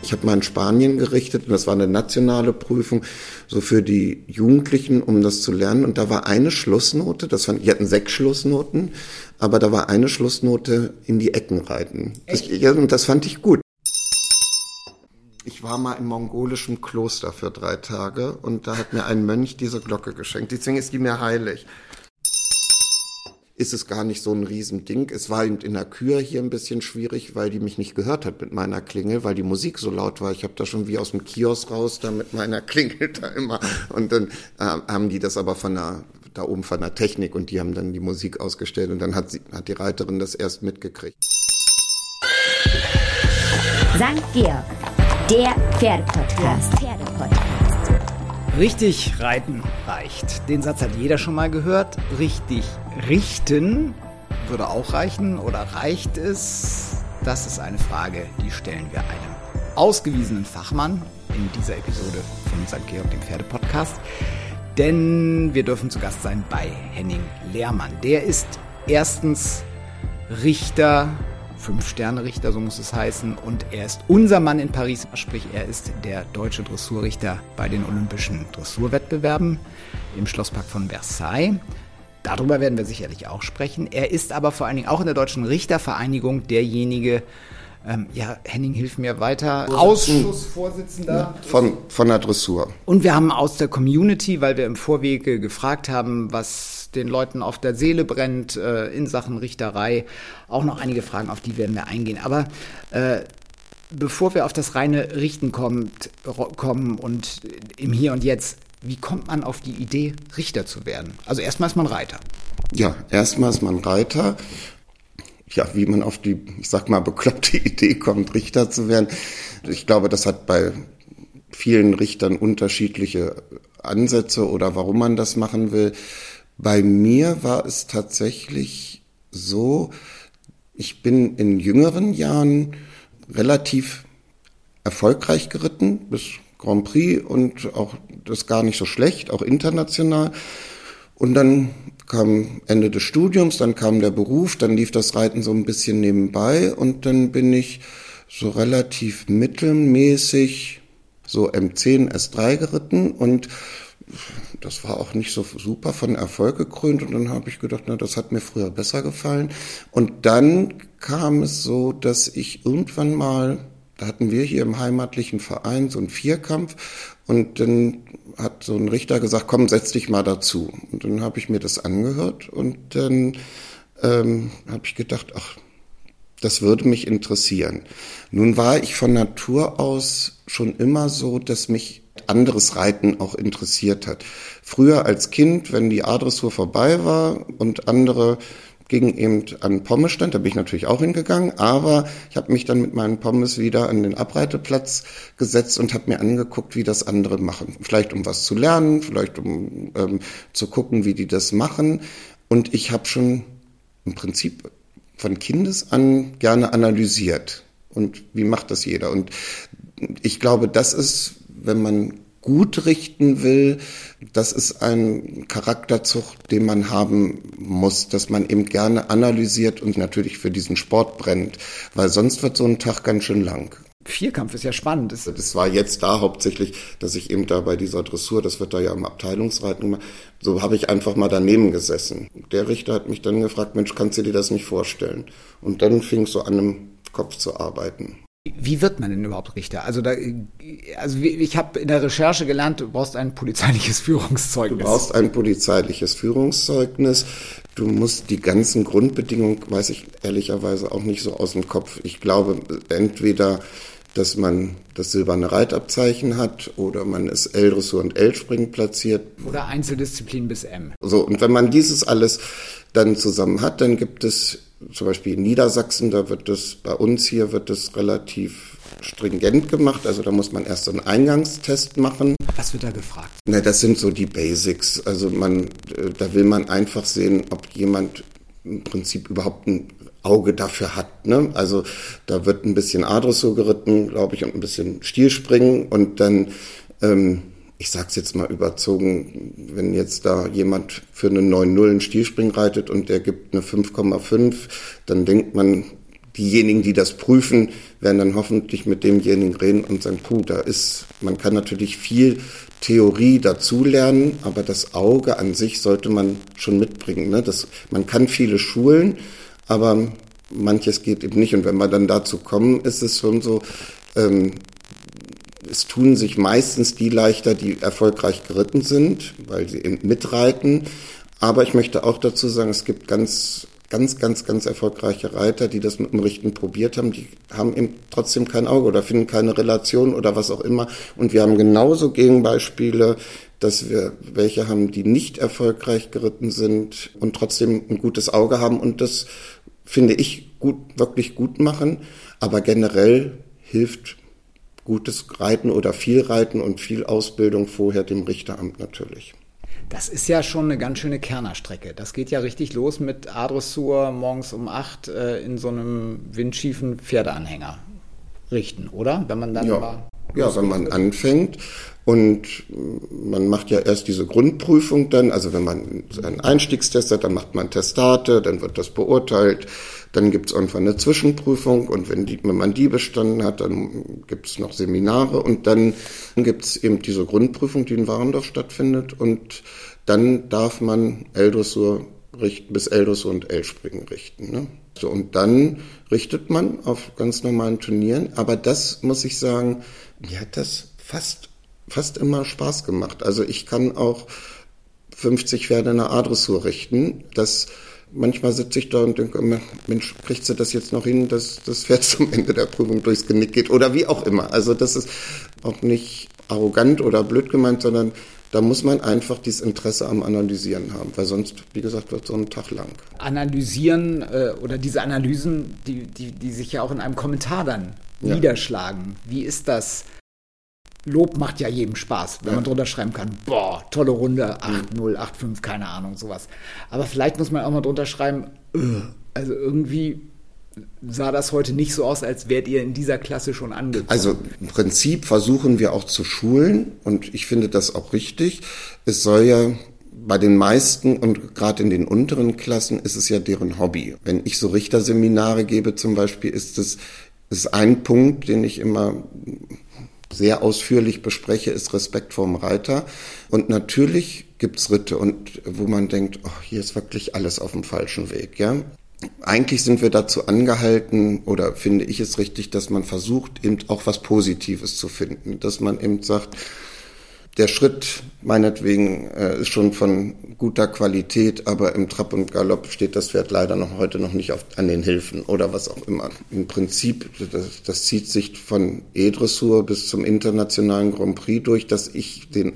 Ich habe mal in Spanien gerichtet und das war eine nationale Prüfung, so für die Jugendlichen, um das zu lernen. Und da war eine Schlussnote, die hatten 6 Schlussnoten, aber da war eine Schlussnote in die Ecken reiten. Und das fand ich gut. Ich war mal im mongolischen Kloster für 3 Tage und da hat mir ein Mönch diese Glocke geschenkt. Deswegen ist die mir heilig. Ist es gar nicht so ein Riesending. Es war eben in der Kür hier ein bisschen schwierig, weil die mich nicht gehört hat mit meiner Klingel, weil die Musik so laut war. Ich habe da schon wie aus dem Kiosk raus da mit meiner Klingel da immer. Und dann haben die das aber da oben von der Technik und die haben dann die Musik ausgestellt und dann hat die Reiterin das erst mitgekriegt. St. Georg, der Pferdepodcast. Richtig reiten reicht. Den Satz hat jeder schon mal gehört. Richtig richten würde auch reichen oder reicht es? Das ist eine Frage, die stellen wir einem ausgewiesenen Fachmann in dieser Episode von St. Georg, dem Pferdepodcast. Denn wir dürfen zu Gast sein bei Henning Lehrmann. Der ist erstens Richter, 5-Sterne-Richter, so muss es heißen. Und er ist unser Mann in Paris, sprich er ist der deutsche Dressurrichter bei den Olympischen Dressurwettbewerben im Schlosspark von Versailles. Darüber werden wir sicherlich auch sprechen. Er ist aber vor allen Dingen auch in der Deutschen Richtervereinigung derjenige, Henning, hilf mir weiter, Ausschussvorsitzender. Von der Dressur. Und wir haben aus der Community, weil wir im Vorwege gefragt haben, was den Leuten auf der Seele brennt in Sachen Richterei, auch noch einige Fragen, auf die werden wir eingehen. Aber bevor wir auf das reine Richten kommen und im Hier und Jetzt, wie kommt man auf die Idee, Richter zu werden? Also erstmal ist man Reiter. Ja, erstmal ist man Reiter. Ja, wie man auf die, ich sag mal, bekloppte Idee kommt, Richter zu werden. Ich glaube, das hat bei vielen Richtern unterschiedliche Ansätze oder warum man das machen will. Bei mir war es tatsächlich so, ich bin in jüngeren Jahren relativ erfolgreich geritten, bis Grand Prix und auch das gar nicht so schlecht, auch international. Und dann kam Ende des Studiums, dann kam der Beruf, dann lief das Reiten so ein bisschen nebenbei und dann bin ich so relativ mittelmäßig so M10, S3 geritten und das war auch nicht so super von Erfolg gekrönt und dann habe ich gedacht, das hat mir früher besser gefallen. Und dann kam es so, dass ich irgendwann mal, da hatten wir hier im heimatlichen Verein so einen Vierkampf und dann hat so ein Richter gesagt, komm, setz dich mal dazu. Und dann habe ich mir das angehört und dann habe ich gedacht, ach, das würde mich interessieren. Nun war ich von Natur aus schon immer so, dass mich anderes Reiten auch interessiert hat. Früher als Kind, wenn die A-Dressur vorbei war und andere gingen eben an Pommesstand, da bin ich natürlich auch hingegangen, aber ich habe mich dann mit meinen Pommes wieder an den Abreiteplatz gesetzt und habe mir angeguckt, wie das andere machen. Vielleicht um was zu lernen, vielleicht um zu gucken, wie die das machen. Und ich habe schon im Prinzip von Kindes an gerne analysiert. Und wie macht das jeder? Und ich glaube, das ist, wenn man gut richten will, das ist ein Charakterzug, den man haben muss, dass man eben gerne analysiert und natürlich für diesen Sport brennt, weil sonst wird so ein Tag ganz schön lang. Vierkampf ist ja spannend. Das war jetzt da hauptsächlich, dass ich eben da bei dieser Dressur, das wird da ja im Abteilungsreiten gemacht, so habe ich einfach mal daneben gesessen. Der Richter hat mich dann gefragt, Mensch, kannst du dir das nicht vorstellen? Und dann fing es so an, im Kopf zu arbeiten. Wie wird man denn überhaupt Richter? Also ich habe in der Recherche gelernt, du brauchst ein polizeiliches Führungszeugnis. Du brauchst ein polizeiliches Führungszeugnis. Du musst die ganzen Grundbedingungen, weiß ich ehrlicherweise auch nicht so aus dem Kopf. Ich glaube, entweder, dass man das silberne Reitabzeichen hat oder man ist L-Dressur und L-Springen platziert. Oder Einzeldisziplin bis M. So, und wenn man dieses alles dann zusammen hat, dann gibt es zum Beispiel in Niedersachsen, bei uns hier wird das relativ stringent gemacht. Also da muss man erst einen Eingangstest machen. Was wird da gefragt? Das sind so die Basics. Also da will man einfach sehen, ob jemand im Prinzip überhaupt ein Auge dafür hat. Ne? Also da wird ein bisschen A-Dressur geritten, glaube ich, und ein bisschen Stilspringen und dann ich sag's jetzt mal überzogen, wenn jetzt da jemand für eine 9-0 einen Stilspring reitet und der gibt eine 5,5, dann denkt man, diejenigen, die das prüfen, werden dann hoffentlich mit demjenigen reden und sagen, man kann natürlich viel Theorie dazulernen, aber das Auge an sich sollte man schon mitbringen. Ne? Man kann viele schulen, aber manches geht eben nicht. Und wenn wir dann dazu kommen, ist es schon so, es tun sich meistens die leichter, die erfolgreich geritten sind, weil sie eben mitreiten. Aber ich möchte auch dazu sagen, es gibt ganz erfolgreiche Reiter, die das mit dem Richten probiert haben, die haben eben trotzdem kein Auge oder finden keine Relation oder was auch immer. Und wir haben genauso Gegenbeispiele, dass wir welche haben, die nicht erfolgreich geritten sind und trotzdem ein gutes Auge haben. Und das finde ich wirklich gut machen. Aber generell hilft gutes Reiten oder viel Reiten und viel Ausbildung vorher dem Richteramt natürlich. Das ist ja schon eine ganz schöne Kernerstrecke. Das geht ja richtig los mit A-Dressur morgens um 8 in so einem windschiefen Pferdeanhänger richten, oder? Wenn man dann wenn man anfängt und man macht ja erst diese Grundprüfung dann, also wenn man einen Einstiegstest hat, dann macht man Testate, dann wird das beurteilt, dann gibt es irgendwann eine Zwischenprüfung und wenn man die bestanden hat, dann gibt es noch Seminare und dann gibt es eben diese Grundprüfung, die in Warendorf stattfindet und dann darf man L-Dressur richten, bis L-Dressur und L-Springen richten. Ne? So, und dann richtet man auf ganz normalen Turnieren, aber das muss ich sagen, mir hat das fast immer Spaß gemacht. Also ich kann auch 50 Pferde in der A-Dressur richten. Manchmal sitze ich da und denke immer, Mensch, kriegst du das jetzt noch hin, dass das Pferd zum Ende der Prüfung durchs Genick geht oder wie auch immer. Also das ist auch nicht arrogant oder blöd gemeint, sondern da muss man einfach dieses Interesse am Analysieren haben, weil sonst, wie gesagt, wird so ein Tag lang. Analysieren oder diese Analysen, die sich ja auch in einem Kommentar dann niederschlagen. Wie ist das? Lob macht ja jedem Spaß, wenn man drunter schreiben kann, boah, tolle Runde, 8-0, 8-5, keine Ahnung, sowas. Aber vielleicht muss man auch mal drunter schreiben, also irgendwie sah das heute nicht so aus, als wärt ihr in dieser Klasse schon angekommen. Also im Prinzip versuchen wir auch zu schulen und ich finde das auch richtig. Es soll ja bei den meisten und gerade in den unteren Klassen ist es ja deren Hobby. Wenn ich so Richterseminare gebe zum Beispiel, ist ein Punkt, den ich immer sehr ausführlich bespreche, ist Respekt vorm Reiter. Und natürlich gibt's Ritte und wo man denkt, hier ist wirklich alles auf dem falschen Weg, ja. Eigentlich sind wir dazu angehalten, oder finde ich es richtig, dass man versucht, eben auch was Positives zu finden. Dass man eben sagt, der Schritt meinetwegen ist schon von guter Qualität, aber im Trab und Galopp steht das Pferd leider heute noch nicht an den Hilfen oder was auch immer. Im Prinzip, das zieht sich von E-Dressur bis zum internationalen Grand Prix durch, dass ich den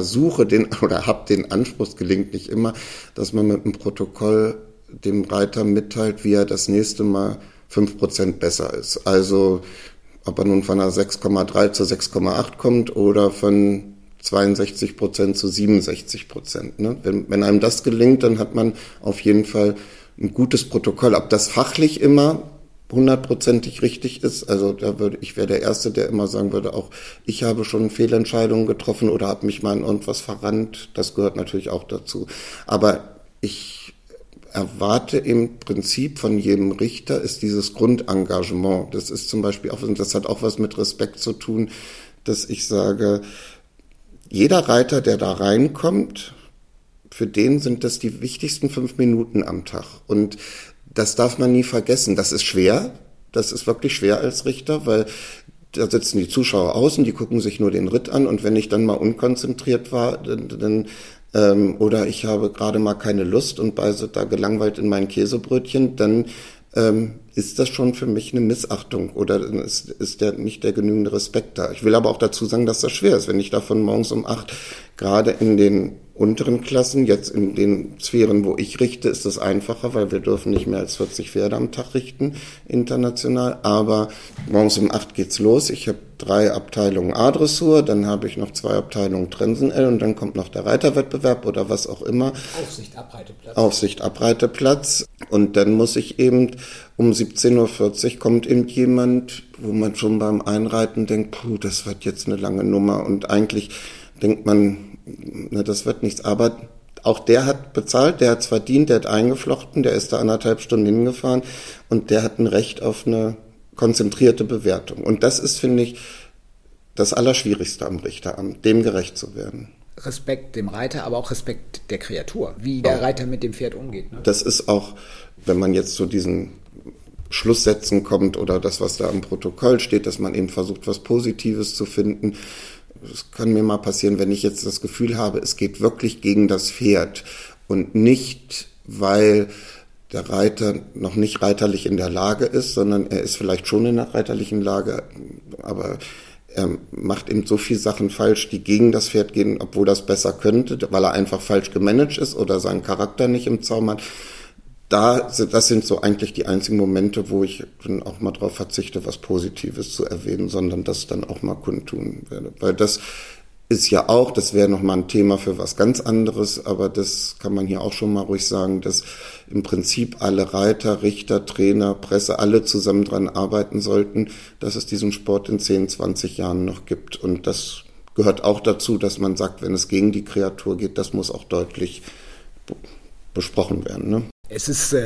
Anspruch, gelingt nicht immer, dass man mit dem Protokoll dem Reiter mitteilt, wie er das nächste Mal 5% besser ist. Also ob er nun von einer 6,3 zu 6,8 kommt oder von 62% zu 67%. Ne? Wenn einem das gelingt, dann hat man auf jeden Fall ein gutes Protokoll. Ob das fachlich immer 100%ig richtig ist, also ich wäre der Erste, der immer sagen würde, auch ich habe schon Fehlentscheidungen getroffen oder habe mich mal in irgendwas verrannt. Das gehört natürlich auch dazu. Aber ich erwarte im Prinzip von jedem Richter ist dieses Grundengagement. Das ist zum Beispiel auch, und das hat auch was mit Respekt zu tun, dass ich sage, jeder Reiter, der da reinkommt, für den sind das die wichtigsten 5 Minuten am Tag. Und das darf man nie vergessen. Das ist schwer. Das ist wirklich schwer als Richter, weil da sitzen die Zuschauer außen, die gucken sich nur den Ritt an. Und wenn ich dann mal unkonzentriert war, oder ich habe gerade mal keine Lust und beiße da gelangweilt in mein Käsebrötchen, dann ist das schon für mich eine Missachtung oder ist nicht der genügende Respekt da. Ich will aber auch dazu sagen, dass das schwer ist. Wenn ich davon morgens um 8 gerade in den unteren Klassen, jetzt in den Sphären, wo ich richte, ist das einfacher, weil wir dürfen nicht mehr als 40 Pferde am Tag richten, international. Aber morgens um 8 geht's los. Ich habe 3 Abteilungen A-Dressur, dann habe ich noch 2 Abteilungen Trensen-L und dann kommt noch der Reiterwettbewerb oder was auch immer. Aufsicht, Abreiteplatz. Und dann muss ich eben um 17.40 Uhr kommt eben jemand, wo man schon beim Einreiten denkt, das wird jetzt eine lange Nummer. Und eigentlich denkt man, das wird nichts. Aber auch der hat bezahlt, der hat's verdient, der hat eingeflochten, der ist da 1,5 Stunden hingefahren und der hat ein Recht auf eine konzentrierte Bewertung. Und das ist, finde ich, das Allerschwierigste am Richteramt, dem gerecht zu werden. Respekt dem Reiter, aber auch Respekt der Kreatur, wie der Reiter mit dem Pferd umgeht. Ne? Das ist auch, wenn man jetzt zu diesen Schlusssätzen kommt oder das, was da im Protokoll steht, dass man eben versucht, was Positives zu finden. Es kann mir mal passieren, wenn ich jetzt das Gefühl habe, es geht wirklich gegen das Pferd und nicht, weil der Reiter noch nicht reiterlich in der Lage ist, sondern er ist vielleicht schon in der reiterlichen Lage, aber er macht eben so viele Sachen falsch, die gegen das Pferd gehen, obwohl das besser könnte, weil er einfach falsch gemanagt ist oder seinen Charakter nicht im Zaum hat. Das sind so eigentlich die einzigen Momente, wo ich dann auch mal darauf verzichte, was Positives zu erwähnen, sondern das dann auch mal kundtun werde. Weil das ist ja auch, das wäre nochmal ein Thema für was ganz anderes, aber das kann man hier auch schon mal ruhig sagen, dass im Prinzip alle Reiter, Richter, Trainer, Presse, alle zusammen dran arbeiten sollten, dass es diesen Sport in 10, 20 Jahren noch gibt. Und das gehört auch dazu, dass man sagt, wenn es gegen die Kreatur geht, das muss auch deutlich besprochen werden, ne? Es ist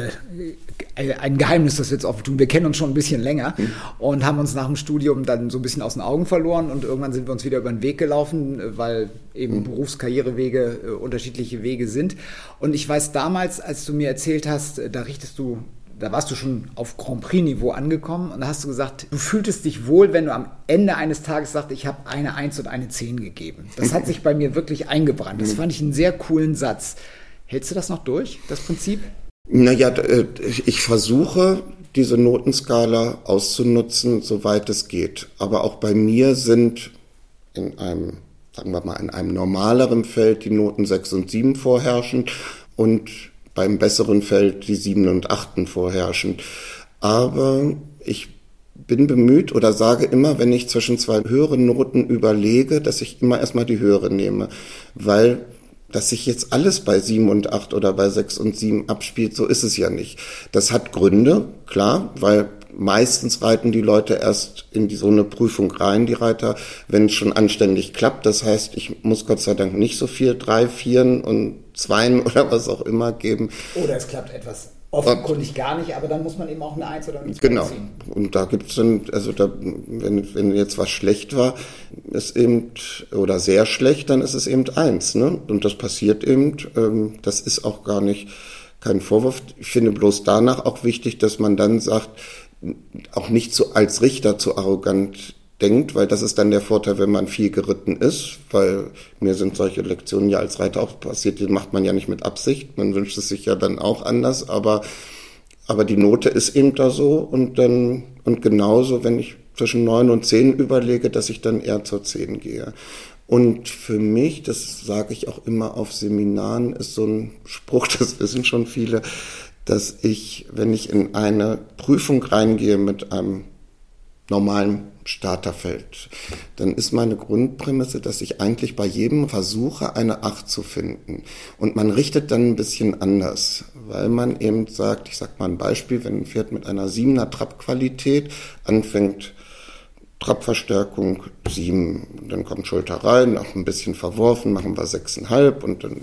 ein Geheimnis, das wir jetzt offen tun. Wir kennen uns schon ein bisschen länger und haben uns nach dem Studium dann so ein bisschen aus den Augen verloren und irgendwann sind wir uns wieder über den Weg gelaufen, weil eben Berufskarrierewege unterschiedliche Wege sind. Und ich weiß damals, als du mir erzählt hast, da warst du schon auf Grand Prix-Niveau angekommen und da hast du gesagt, du fühltest dich wohl, wenn du am Ende eines Tages sagst, ich habe eine 1 und eine 10 gegeben. Das hat sich bei mir wirklich eingebrannt. Das fand ich einen sehr coolen Satz. Hältst du das noch durch, das Prinzip? Naja, ich versuche, diese Notenskala auszunutzen, soweit es geht. Aber auch bei mir sind in einem normaleren Feld die Noten 6 und 7 vorherrschend und beim besseren Feld die 7 und 8 vorherrschend. Aber ich bin bemüht oder sage immer, wenn ich zwischen zwei höheren Noten überlege, dass ich immer erstmal die höhere nehme, weil dass sich jetzt alles bei 7 und 8 oder bei 6 und 7 abspielt, so ist es ja nicht. Das hat Gründe, klar, weil meistens reiten die Leute erst in so eine Prüfung rein, die Reiter, wenn es schon anständig klappt. Das heißt, ich muss Gott sei Dank nicht so viel 3, 4 und 2 oder was auch immer geben. Oder es klappt etwas offenkundig gar nicht, aber dann muss man eben auch eine 1 oder eine 2 genau. ziehen. Und da gibt's dann, also da, wenn jetzt was schlecht war, ist eben, oder sehr schlecht, dann ist es eben 1, ne? Und das passiert eben, das ist auch gar nicht kein Vorwurf. Ich finde bloß danach auch wichtig, dass man dann sagt, auch nicht so als Richter zu arrogant denkt, weil das ist dann der Vorteil, wenn man viel geritten ist, weil mir sind solche Lektionen ja als Reiter auch passiert, die macht man ja nicht mit Absicht, man wünscht es sich ja dann auch anders, aber die Note ist eben da so und genauso, wenn ich zwischen 9 und 10 überlege, dass ich dann eher zur 10 gehe. Und für mich, das sage ich auch immer auf Seminaren, ist so ein Spruch, das wissen schon viele, dass ich, wenn ich in eine Prüfung reingehe mit einem normalen Starterfeld, dann ist meine Grundprämisse, dass ich eigentlich bei jedem versuche, eine 8 zu finden. Und man richtet dann ein bisschen anders, weil man eben sagt, ich sag mal ein Beispiel, wenn ein Pferd mit einer 7er Trabqualität anfängt, Trabverstärkung 7, dann kommt Schulter rein, noch ein bisschen verworfen, machen wir 6,5 und dann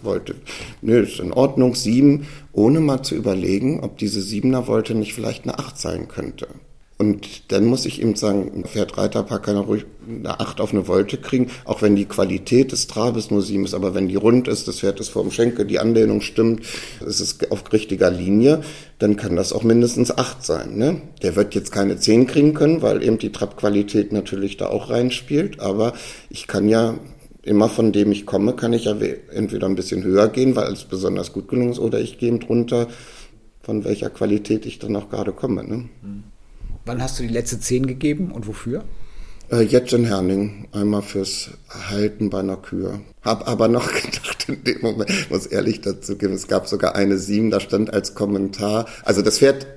ist in Ordnung, 7, ohne mal zu überlegen, ob diese 7er Wolte nicht vielleicht eine 8 sein könnte. Und dann muss ich eben sagen, ein Pferd-Reiterpaar kann auch ruhig eine 8 auf eine Wolte kriegen, auch wenn die Qualität des Trabes nur 7 ist. Aber wenn die rund ist, das Pferd ist vor dem Schenkel, die Anlehnung stimmt, es ist auf richtiger Linie, dann kann das auch mindestens 8 sein. Ne? Der wird jetzt keine 10 kriegen können, weil eben die Trabqualität natürlich da auch reinspielt. Aber ich kann ja immer von dem ich komme, kann ich ja entweder ein bisschen höher gehen, weil es besonders gut gelungen ist, oder ich gehe eben drunter, von welcher Qualität ich dann auch gerade komme. Ne? Wann hast du die letzte 10 gegeben und wofür? Jetzt in Herning, einmal fürs Halten bei einer Kühe. Hab aber noch gedacht, in dem Moment, muss ehrlich dazu geben, es gab sogar eine 7, da stand als Kommentar, also das Pferd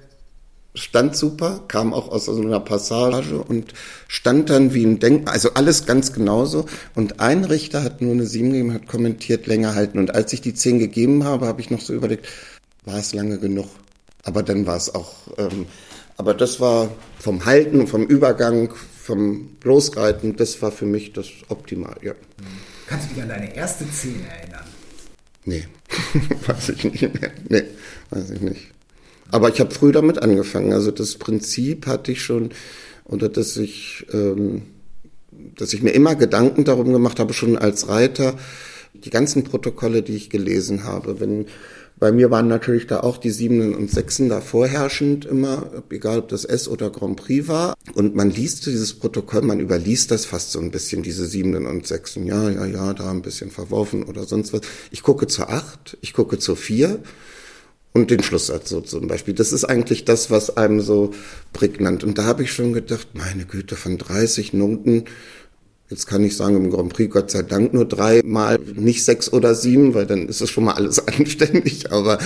stand super, kam auch aus so einer Passage und stand dann wie ein also alles ganz genauso. Und ein Richter hat nur eine 7 gegeben, hat kommentiert, länger halten. Und als ich die 10 gegeben habe, habe ich noch so überlegt, war es lange genug? Aber dann war es auch... Aber das war vom Halten, vom Übergang, vom Losreiten, das war für mich das Optimal, ja. Kannst du dich an deine erste 10 erinnern? Nee, weiß ich nicht mehr. Nee, weiß ich nicht. Aber ich habe früh damit angefangen. Also das Prinzip hatte ich schon, oder dass ich mir immer Gedanken darum gemacht habe, schon als Reiter, die ganzen Protokolle, die ich gelesen habe. Bei mir waren natürlich da auch die 7 und 6 da vorherrschend immer, egal ob das S oder Grand Prix war. Und man liest dieses Protokoll, man überliest das fast so ein bisschen, diese 7 und 6. Ja, da ein bisschen verworfen oder sonst was. Ich gucke zur 8, ich gucke zur 4 und den Schlusssatz so zum Beispiel. Das ist eigentlich das, was einem so prägnant. Und da habe ich schon gedacht, meine Güte, von 30 Noten, jetzt kann ich sagen, im Grand Prix Gott sei Dank nur 3 Mal, nicht 6 oder 7, weil dann ist es schon mal alles anständig. Aber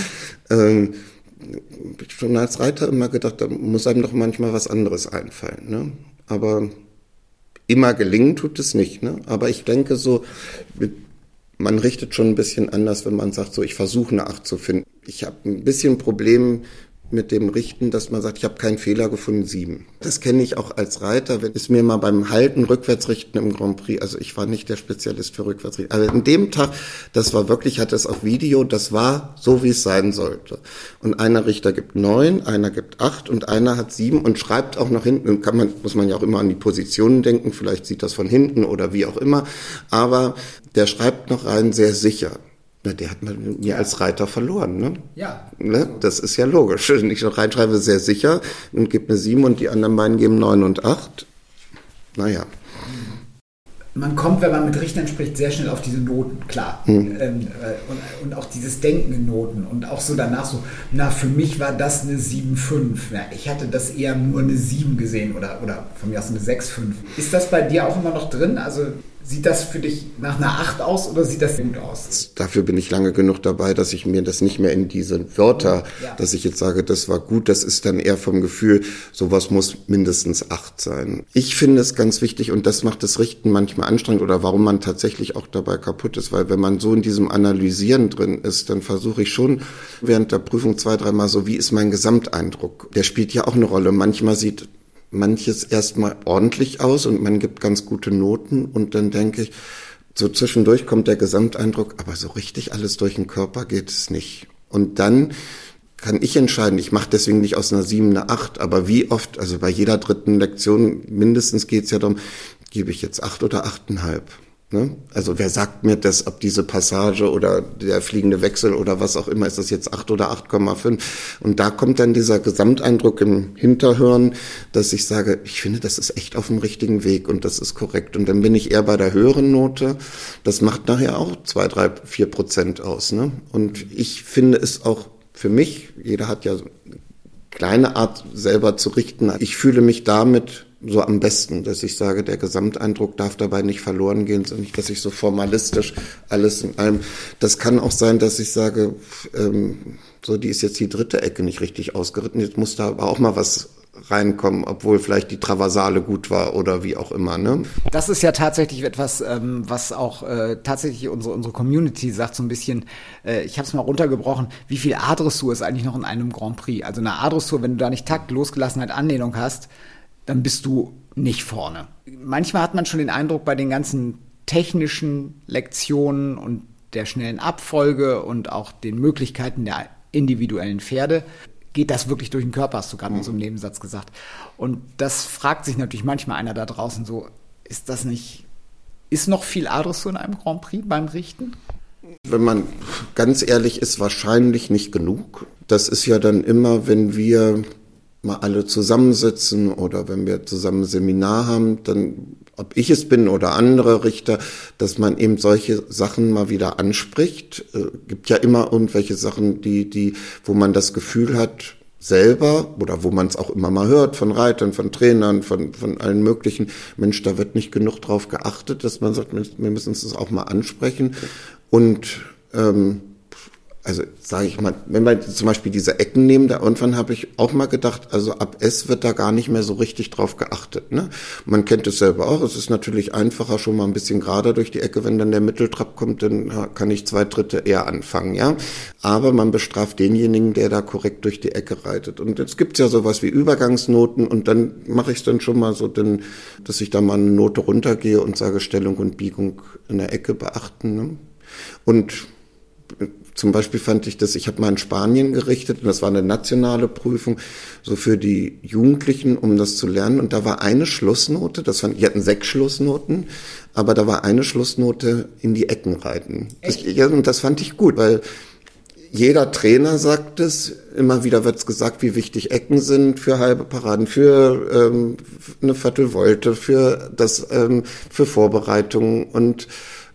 schon als Reiter immer gedacht, da muss einem doch manchmal was anderes einfallen. Ne? Aber immer gelingen tut es nicht. Ne? Aber ich denke so, man richtet schon ein bisschen anders, wenn man sagt, so ich versuche eine 8 zu finden. Ich habe ein bisschen Problem mit dem Richten, dass man sagt, ich habe keinen Fehler gefunden, 7. Das kenne ich auch als Reiter, wenn es mir mal beim Halten, Rückwärtsrichten im Grand Prix, also ich war nicht der Spezialist für Rückwärtsrichten, aber an dem Tag, das war wirklich, ich hatte es auf Video, das war so, wie es sein sollte. Und einer Richter gibt 9, einer gibt 8 und einer hat 7 und schreibt auch nach hinten, muss man ja auch immer an die Positionen denken, vielleicht sieht das von hinten oder wie auch immer, aber der schreibt noch rein sehr sicher. Na, der hat mir als Reiter verloren, ne? Ja. Ne? Das ist ja logisch. Wenn ich noch reinschreibe, sehr sicher und gebe eine 7 und die anderen beiden geben 9 und 8. Naja. Man kommt, wenn man mit Richtern spricht, sehr schnell auf diese Noten, klar. Und auch dieses Denken in Noten und auch so danach so, für mich war das eine 7,5. Ich hatte das eher nur eine 7 gesehen oder von mir aus eine 6,5. Ist das bei dir auch immer noch drin? Also sieht das für dich nach einer 8 aus oder sieht das gut aus? Dafür bin ich lange genug dabei, dass ich mir das nicht mehr in diese Wörter, dass ich jetzt sage, das war gut, das ist dann eher vom Gefühl, sowas muss mindestens 8 sein. Ich finde es ganz wichtig und das macht das Richten manchmal anstrengend oder warum man tatsächlich auch dabei kaputt ist, weil wenn man so in diesem Analysieren drin ist, dann versuche ich schon während der Prüfung 2-3 Mal so, wie ist mein Gesamteindruck? Der spielt ja auch eine Rolle. Manchmal sieht manches erstmal ordentlich aus und man gibt ganz gute Noten und dann denke ich, so zwischendurch kommt der Gesamteindruck, aber so richtig alles durch den Körper geht es nicht. Und dann kann ich entscheiden, ich mache deswegen nicht aus einer 7 eine 8, aber wie oft, also bei jeder 3. Lektion mindestens geht es ja darum, gebe ich jetzt 8 oder 8,5. Ne? Also wer sagt mir das, ob diese Passage oder der fliegende Wechsel oder was auch immer, ist das jetzt 8 oder 8,5? Und da kommt dann dieser Gesamteindruck im Hinterhirn, dass ich sage, ich finde, das ist echt auf dem richtigen Weg und das ist korrekt. Und dann bin ich eher bei der höheren Note. Das macht nachher auch 2, 3, 4% aus. Ne? Und ich finde es auch für mich, jeder hat ja so eine kleine Art selber zu richten. Ich fühle mich damit so am besten, dass ich sage, der Gesamteindruck darf dabei nicht verloren gehen, sondern nicht, dass ich so formalistisch alles in allem. Das kann auch sein, dass ich sage, so die ist jetzt die 3. Ecke nicht richtig ausgeritten, jetzt muss da aber auch mal was reinkommen, obwohl vielleicht die Traversale gut war oder wie auch immer. Ne? Das ist ja tatsächlich etwas, was auch tatsächlich unsere Community sagt so ein bisschen, ich habe es mal runtergebrochen, wie viel A-Dressur ist eigentlich noch in einem Grand Prix? Also eine A-Dressur, wenn du da nicht Takt, Losgelassenheit, Anlehnung hast, dann bist du nicht vorne. Manchmal hat man schon den Eindruck, bei den ganzen technischen Lektionen und der schnellen Abfolge und auch den Möglichkeiten der individuellen Pferde, geht das wirklich durch den Körper, hast du gerade in so einem Nebensatz gesagt. Und das fragt sich natürlich manchmal einer da draußen so, ist noch viel A-Dressur in einem Grand Prix beim Richten? Wenn man ganz ehrlich ist, wahrscheinlich nicht genug. Das ist ja dann immer, wenn wir mal alle zusammensitzen oder wenn wir zusammen ein Seminar haben, dann, ob ich es bin oder andere Richter, dass man eben solche Sachen mal wieder anspricht. Gibt ja immer irgendwelche Sachen, wo man das Gefühl hat, selber oder wo man es auch immer mal hört von Reitern, von Trainern, von allen möglichen, Mensch, da wird nicht genug drauf geachtet, dass man sagt, wir müssen es das auch mal ansprechen und also sage ich mal, wenn wir zum Beispiel diese Ecken nehmen, da irgendwann habe ich auch mal gedacht, also ab S wird da gar nicht mehr so richtig drauf geachtet. Ne? Man kennt es selber auch, es ist natürlich einfacher, schon mal ein bisschen gerader durch die Ecke, wenn dann der Mitteltrab kommt, dann kann ich 2/3 eher anfangen, ja. Aber man bestraft denjenigen, der da korrekt durch die Ecke reitet. Und jetzt gibt's ja sowas wie Übergangsnoten und dann mache ich es dann schon mal so, dass ich da mal eine Note runtergehe und sage, Stellung und Biegung in der Ecke beachten. Ne? Und zum Beispiel fand ich das, ich habe mal in Spanien gerichtet und das war eine nationale Prüfung, so für die Jugendlichen, um das zu lernen. Und da war eine Schlussnote, die hatten 6 Schlussnoten, aber da war eine Schlussnote in die Ecken reiten. Und das fand ich gut, weil jeder Trainer sagt es, immer wieder wird es gesagt, wie wichtig Ecken sind für halbe Paraden, für eine Viertelvolte, für Vorbereitungen und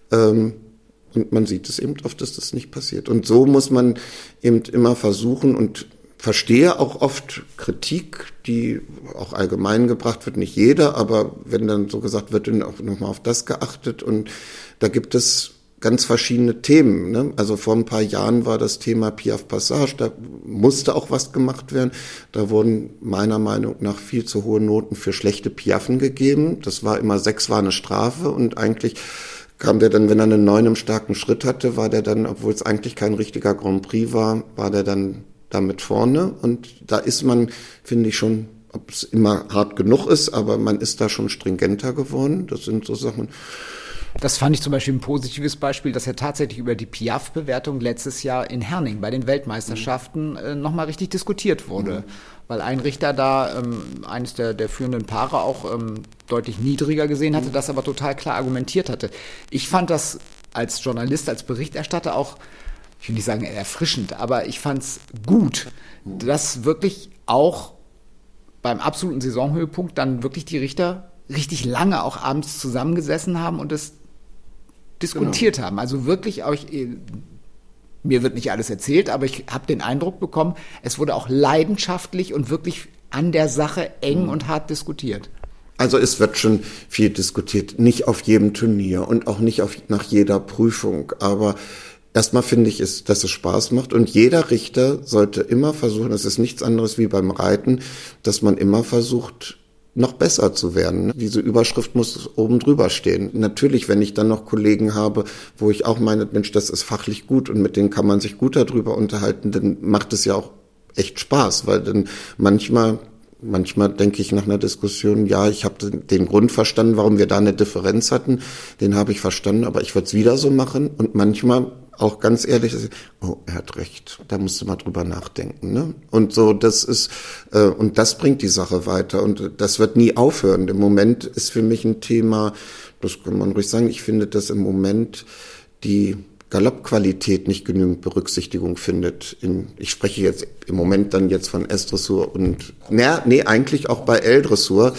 man sieht es eben oft, dass das nicht passiert. Und so muss man eben immer versuchen und verstehe auch oft Kritik, die auch allgemein gebracht wird, nicht jeder, aber wenn dann so gesagt wird, dann auch nochmal auf das geachtet und da gibt es ganz verschiedene Themen, ne? Also vor ein paar Jahren war das Thema Piaffe Passage, da musste auch was gemacht werden. Da wurden meiner Meinung nach viel zu hohe Noten für schlechte Piaffen gegeben. Das war immer 6 war eine Strafe und eigentlich kam der dann, wenn er eine 9 im starken Schritt hatte, war der dann, obwohl es eigentlich kein richtiger Grand Prix war der dann damit vorne. Und da ist man, finde ich schon, ob es immer hart genug ist, aber man ist da schon stringenter geworden. Das sind so Sachen. Das fand ich zum Beispiel ein positives Beispiel, dass ja tatsächlich über die Piaffe-Bewertung letztes Jahr in Herning bei den Weltmeisterschaften nochmal richtig diskutiert wurde. Weil ein Richter da eines der führenden Paare auch deutlich niedriger gesehen hatte, das aber total klar argumentiert hatte. Ich fand das als Journalist, als Berichterstatter auch, ich will nicht sagen erfrischend, aber ich fand es gut, dass wirklich auch beim absoluten Saisonhöhepunkt dann wirklich die Richter richtig lange auch abends zusammengesessen haben und es diskutiert haben. Also wirklich auch, mir wird nicht alles erzählt, aber ich habe den Eindruck bekommen, es wurde auch leidenschaftlich und wirklich an der Sache eng und hart diskutiert. Also es wird schon viel diskutiert, nicht auf jedem Turnier und auch nicht nach jeder Prüfung, aber erstmal finde ich, dass es Spaß macht und jeder Richter sollte immer versuchen, das ist nichts anderes wie beim Reiten, dass man immer versucht, noch besser zu werden. Diese Überschrift muss oben drüber stehen. Natürlich, wenn ich dann noch Kollegen habe, wo ich auch meine, Mensch, das ist fachlich gut und mit denen kann man sich gut darüber unterhalten, dann macht es ja auch echt Spaß, weil dann manchmal denke ich nach einer Diskussion, ja, ich habe den Grund verstanden, warum wir da eine Differenz hatten, den habe ich verstanden, aber ich würde es wieder so machen und manchmal auch ganz ehrlich, oh, er hat recht, da musst du mal drüber nachdenken, ne? Und so, das ist, und das bringt die Sache weiter und das wird nie aufhören. Im Moment ist für mich ein Thema, das kann man ruhig sagen, ich finde, dass im Moment die Galoppqualität nicht genügend Berücksichtigung findet. Ich spreche jetzt im Moment dann jetzt von S-Dressur und, eigentlich auch bei L-Dressur,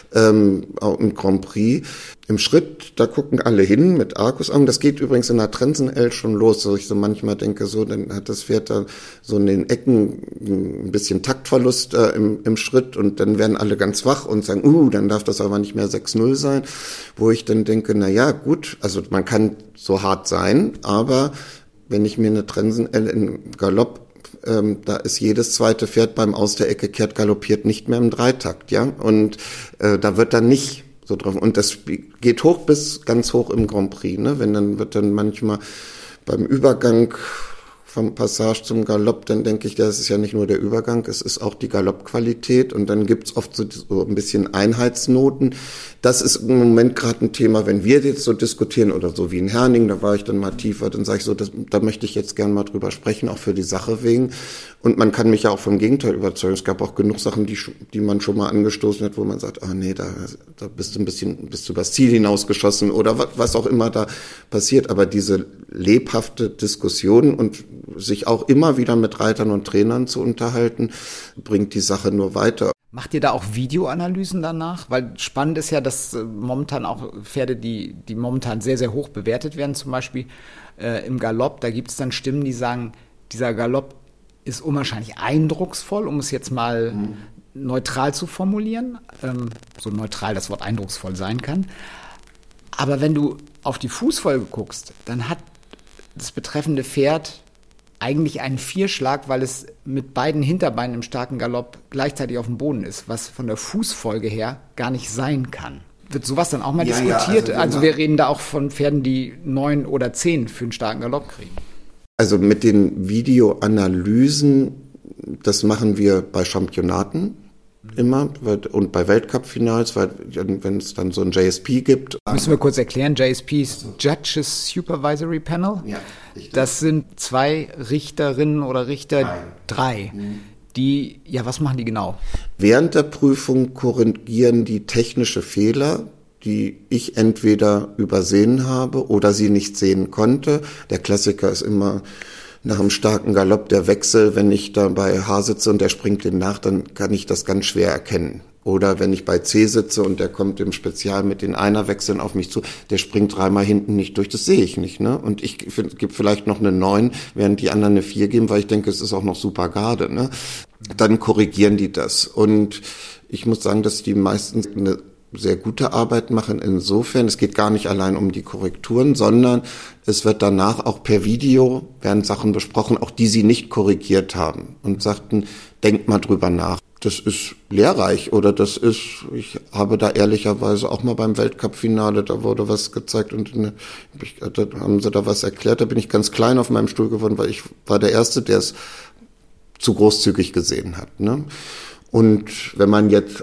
im Grand Prix. Im Schritt, da gucken alle hin mit Argusaugen. Das geht übrigens in der Trensen-L schon los, dass ich so manchmal denke, so, dann hat das Pferd da so in den Ecken ein bisschen Taktverlust im Schritt und dann werden alle ganz wach und sagen, dann darf das aber nicht mehr 6-0 sein. Wo ich dann denke, na ja, gut, also man kann so hart sein, aber wenn ich mir eine Trensen-L in Galopp, da ist jedes zweite Pferd beim Aus der Ecke kehrt galoppiert nicht mehr im Dreitakt, ja, und da wird dann nicht so drauf. Und das geht hoch bis ganz hoch im Grand Prix, ne? Wird dann manchmal beim Übergang vom Passage zum Galopp, dann denke ich, das ist ja nicht nur der Übergang, es ist auch die Galoppqualität und dann gibt's oft so ein bisschen Einheitsnoten. Das ist im Moment gerade ein Thema, wenn wir jetzt so diskutieren oder so wie in Herning, da war ich dann mal tiefer, dann sage ich so, da möchte ich jetzt gerne mal drüber sprechen, auch für die Sache wegen. Und man kann mich ja auch vom Gegenteil überzeugen. Es gab auch genug Sachen, die man schon mal angestoßen hat, wo man sagt, da bist du übers Ziel hinausgeschossen oder was auch immer da passiert. Aber diese lebhafte Diskussion und sich auch immer wieder mit Reitern und Trainern zu unterhalten, bringt die Sache nur weiter. Macht ihr da auch Videoanalysen danach? Weil spannend ist ja, dass momentan auch Pferde, die momentan sehr, sehr hoch bewertet werden, zum Beispiel im Galopp, da gibt es dann Stimmen, die sagen, dieser Galopp ist unwahrscheinlich eindrucksvoll, um es jetzt mal neutral zu formulieren, so neutral das Wort eindrucksvoll sein kann. Aber wenn du auf die Fußfolge guckst, dann hat das betreffende Pferd eigentlich einen Vierschlag, weil es mit beiden Hinterbeinen im starken Galopp gleichzeitig auf dem Boden ist, was von der Fußfolge her gar nicht sein kann. Wird sowas dann auch mal diskutiert? Ja, also wir reden da auch von Pferden, die 9 oder 10 für einen starken Galopp kriegen. Also mit den Videoanalysen, das machen wir bei Championaten. immer und bei Weltcup-Finals, weil wenn es dann so ein JSP gibt. Müssen wir kurz erklären, JSP ist Judges Supervisory Panel. Ja, richtig. Das sind 2 Richterinnen oder Richter, 3. Die, was machen die genau? Während der Prüfung korrigieren die technische Fehler, die ich entweder übersehen habe oder sie nicht sehen konnte. Der Klassiker ist immer nach einem starken Galopp der Wechsel. Wenn ich da bei H sitze und der springt dem nach, dann kann ich das ganz schwer erkennen. Oder wenn ich bei C sitze und der kommt im Spezial mit den Einerwechseln auf mich zu, der springt 3-mal hinten nicht durch, das sehe ich nicht, ne? Und ich gebe vielleicht noch eine 9, während die anderen eine 4 geben, weil ich denke, es ist auch noch super Garde, ne? Dann korrigieren die das. Und ich muss sagen, dass die meistens eine sehr gute Arbeit machen. Insofern, es geht gar nicht allein um die Korrekturen, sondern es wird danach auch per Video, werden Sachen besprochen, auch die sie nicht korrigiert haben und sagten, denkt mal drüber nach. Das ist lehrreich oder ich habe da ehrlicherweise auch mal beim Weltcup-Finale, da wurde was gezeigt und da haben sie da was erklärt, da bin ich ganz klein auf meinem Stuhl geworden, weil ich war der Erste, der es zu großzügig gesehen hat, ne? Und wenn man jetzt,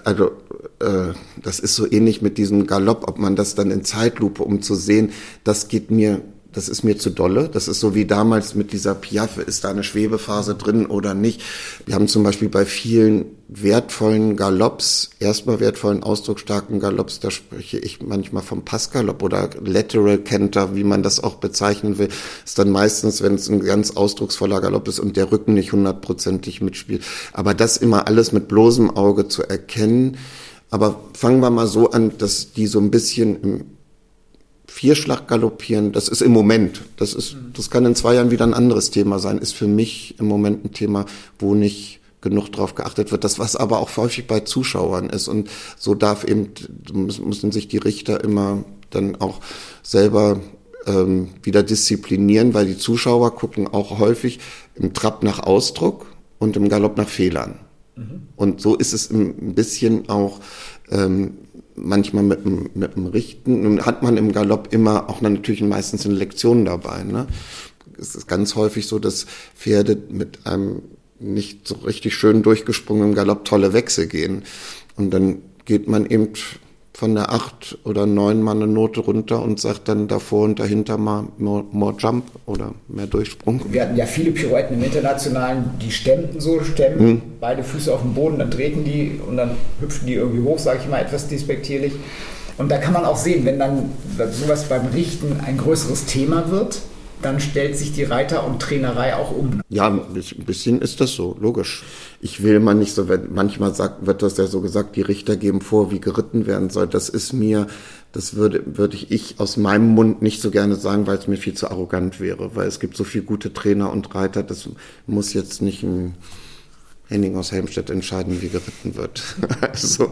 das ist so ähnlich mit diesem Galopp, ob man das dann in Zeitlupe, um zu sehen, das ist mir zu dolle. Das ist so wie damals mit dieser Piaffe, ist da eine Schwebephase drin oder nicht. Wir haben zum Beispiel bei vielen wertvollen Galopps, erstmal wertvollen, ausdrucksstarken Galopps, da spreche ich manchmal vom Passgalopp oder Lateral Canter, wie man das auch bezeichnen will, ist dann meistens, wenn es ein ganz ausdrucksvoller Galopp ist und der Rücken nicht 100%ig mitspielt. Aber das immer alles mit bloßem Auge zu erkennen. Aber fangen wir mal so an, dass die so ein bisschen im Vierschlag galoppieren, das ist im Moment, das kann in 2 Jahren wieder ein anderes Thema sein, ist für mich im Moment ein Thema, wo nicht genug drauf geachtet wird, das was aber auch häufig bei Zuschauern ist und so müssen sich die Richter immer dann auch selber wieder disziplinieren, weil die Zuschauer gucken auch häufig im Trab nach Ausdruck und im Galopp nach Fehlern. Und so ist es ein bisschen auch manchmal mit dem Richten. Nun hat man im Galopp immer auch natürlich meistens eine Lektion dabei, ne? Es ist ganz häufig so, dass Pferde mit einem nicht so richtig schön durchgesprungenen Galopp tolle Wechsel gehen. Und dann geht man eben von der 8 oder 9 mal eine Note runter und sagt dann davor und dahinter mal more Jump oder mehr Durchsprung. Wir hatten ja viele Pirouetten im Internationalen, die stemmten, beide Füße auf dem Boden, dann drehten die und dann hüpften die irgendwie hoch, sage ich mal etwas despektierlich. Und da kann man auch sehen, wenn dann sowas beim Richten ein größeres Thema wird, dann stellt sich die Reiter- und Trainerei auch um. Ja, ein bisschen ist das so, logisch. Ich will mal nicht so, manchmal wird das ja so gesagt, die Richter geben vor, wie geritten werden soll. Das würde ich aus meinem Mund nicht so gerne sagen, weil es mir viel zu arrogant wäre. Weil es gibt so viele gute Trainer und Reiter, das muss jetzt nicht ein Henning aus Helmstedt entscheiden, wie geritten wird. Also.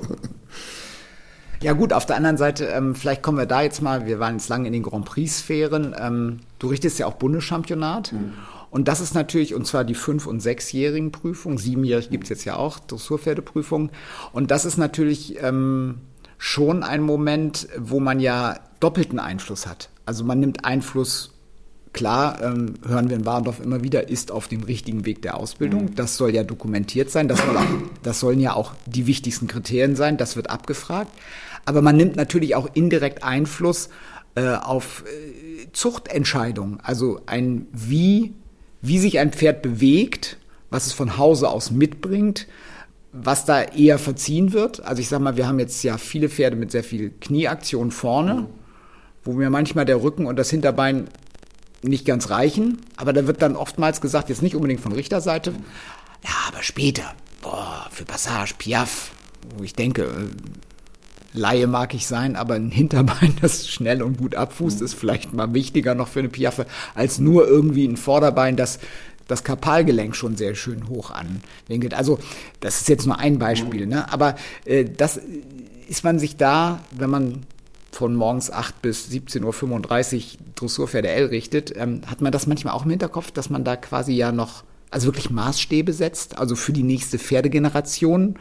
Ja gut, auf der anderen Seite, vielleicht kommen wir da jetzt mal, wir waren jetzt lange in den Grand Prix-Sphären, du richtest ja auch Bundeschampionat und das ist natürlich, und zwar die 5- und 6-jährigen Prüfungen, 7-jährig gibt es jetzt ja auch, Dressurpferdeprüfungen und das ist natürlich schon ein Moment, wo man ja doppelten Einfluss hat. Also man nimmt Einfluss, klar, hören wir in Warendorf immer wieder, ist auf dem richtigen Weg der Ausbildung. Das soll ja dokumentiert sein, das sollen ja auch die wichtigsten Kriterien sein, das wird abgefragt. Aber man nimmt natürlich auch indirekt Einfluss auf Zuchtentscheidungen. Also wie sich ein Pferd bewegt, was es von Hause aus mitbringt, was da eher verziehen wird. Also ich sag mal, wir haben jetzt ja viele Pferde mit sehr viel Knieaktion vorne, wo mir manchmal der Rücken und das Hinterbein nicht ganz reichen. Aber da wird dann oftmals gesagt, jetzt nicht unbedingt von Richterseite, ja, aber später, für Passage, Piaffe, wo ich denke, Laie mag ich sein, aber ein Hinterbein, das schnell und gut abfußt, ist vielleicht mal wichtiger noch für eine Piaffe, als nur irgendwie ein Vorderbein, das Karpalgelenk schon sehr schön hoch anwinkelt. Also das ist jetzt nur ein Beispiel, ne? Aber das ist man sich da, wenn man von morgens 8 bis 17.35 Uhr Dressurpferde L richtet, hat man das manchmal auch im Hinterkopf, dass man da quasi ja noch, also wirklich Maßstäbe setzt, also für die nächste Pferdegeneration.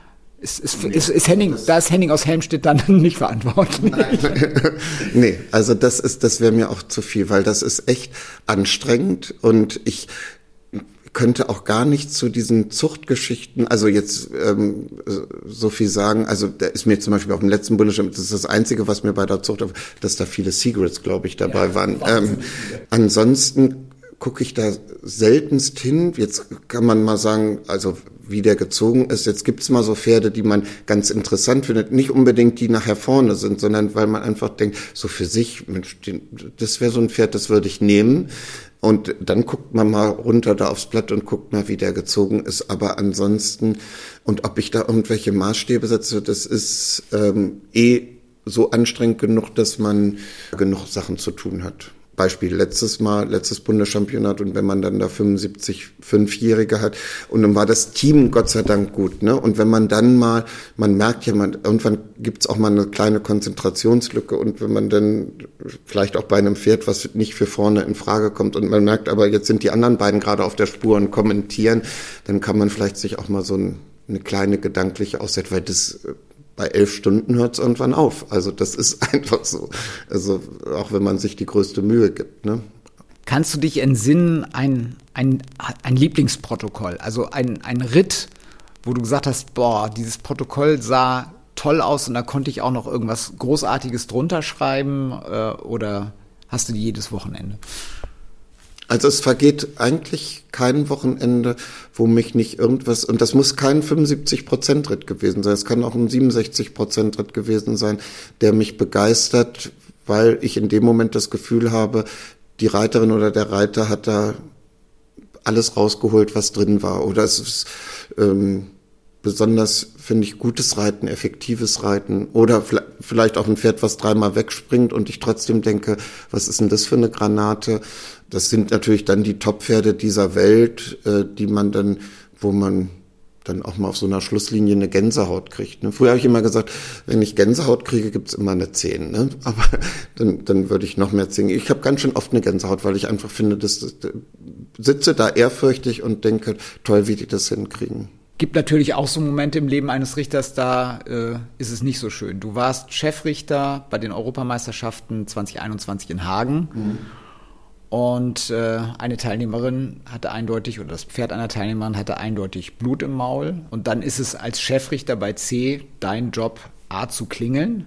Ist Henning, da ist Henning aus Helmstedt dann nicht verantwortlich. Nee, also das wäre mir auch zu viel, weil das ist echt anstrengend und ich könnte auch gar nicht zu diesen Zuchtgeschichten, also jetzt so viel sagen, also da ist mir zum Beispiel auf dem letzten Bundesstamm, das ist das Einzige, was mir bei der Zucht, dass da viele Secrets, glaube ich, dabei waren. Ansonsten gucke ich da seltenst hin. Jetzt kann man mal sagen, also wie der gezogen ist. Jetzt gibt's mal so Pferde, die man ganz interessant findet. Nicht unbedingt die nachher vorne sind, sondern weil man einfach denkt, so für sich, Mensch, das wäre so ein Pferd, das würde ich nehmen. Und dann guckt man mal runter da aufs Blatt und guckt mal, wie der gezogen ist. Aber ansonsten, und ob ich da irgendwelche Maßstäbe setze, das ist so anstrengend genug, dass man genug Sachen zu tun hat. Beispiel letztes Bundeschampionat, und wenn man dann da 75 Fünfjährige hat und dann war das Team Gott sei Dank gut, ne? Und wenn man dann mal, man merkt ja, irgendwann gibt's auch mal eine kleine Konzentrationslücke, und wenn man dann vielleicht auch bei einem Pferd, was nicht für vorne in Frage kommt, und man merkt aber, jetzt sind die anderen beiden gerade auf der Spur und kommentieren, dann kann man vielleicht sich auch mal so eine kleine gedankliche Auszeit, weil das bei 11 Stunden hört es irgendwann auf. Also das ist einfach so. Also auch wenn man sich die größte Mühe gibt, ne? Kannst du dich entsinnen, ein Lieblingsprotokoll, also ein Ritt, wo du gesagt hast, boah, dieses Protokoll sah toll aus und da konnte ich auch noch irgendwas Großartiges drunter schreiben, oder hast du die jedes Wochenende? Also es vergeht eigentlich kein Wochenende, wo mich nicht irgendwas, und das muss kein 75%-Ritt gewesen sein, es kann auch ein 67%-Ritt gewesen sein, der mich begeistert, weil ich in dem Moment das Gefühl habe, die Reiterin oder der Reiter hat da alles rausgeholt, was drin war. Oder es ist besonders, finde ich, gutes Reiten, effektives Reiten, oder vielleicht auch ein Pferd, was dreimal wegspringt und ich trotzdem denke, was ist denn das für eine Granate? Das sind natürlich dann die Top-Pferde dieser Welt, wo man dann auch mal auf so einer Schlusslinie eine Gänsehaut kriegt. Ne? Früher habe ich immer gesagt, wenn ich Gänsehaut kriege, gibt's immer eine 10. Ne? Aber dann würde ich noch mehr 10. Ich habe ganz schön oft eine Gänsehaut, weil ich einfach finde, sitze da ehrfürchtig und denke, toll, wie die das hinkriegen. Gibt natürlich auch so Momente im Leben eines Richters, da ist es nicht so schön. Du warst Chefrichter bei den Europameisterschaften 2021 in Hagen. Mhm. Und eine Teilnehmerin hatte eindeutig, oder das Pferd einer Teilnehmerin hatte eindeutig Blut im Maul. Und dann ist es als Chefrichter bei C dein Job, A, zu klingeln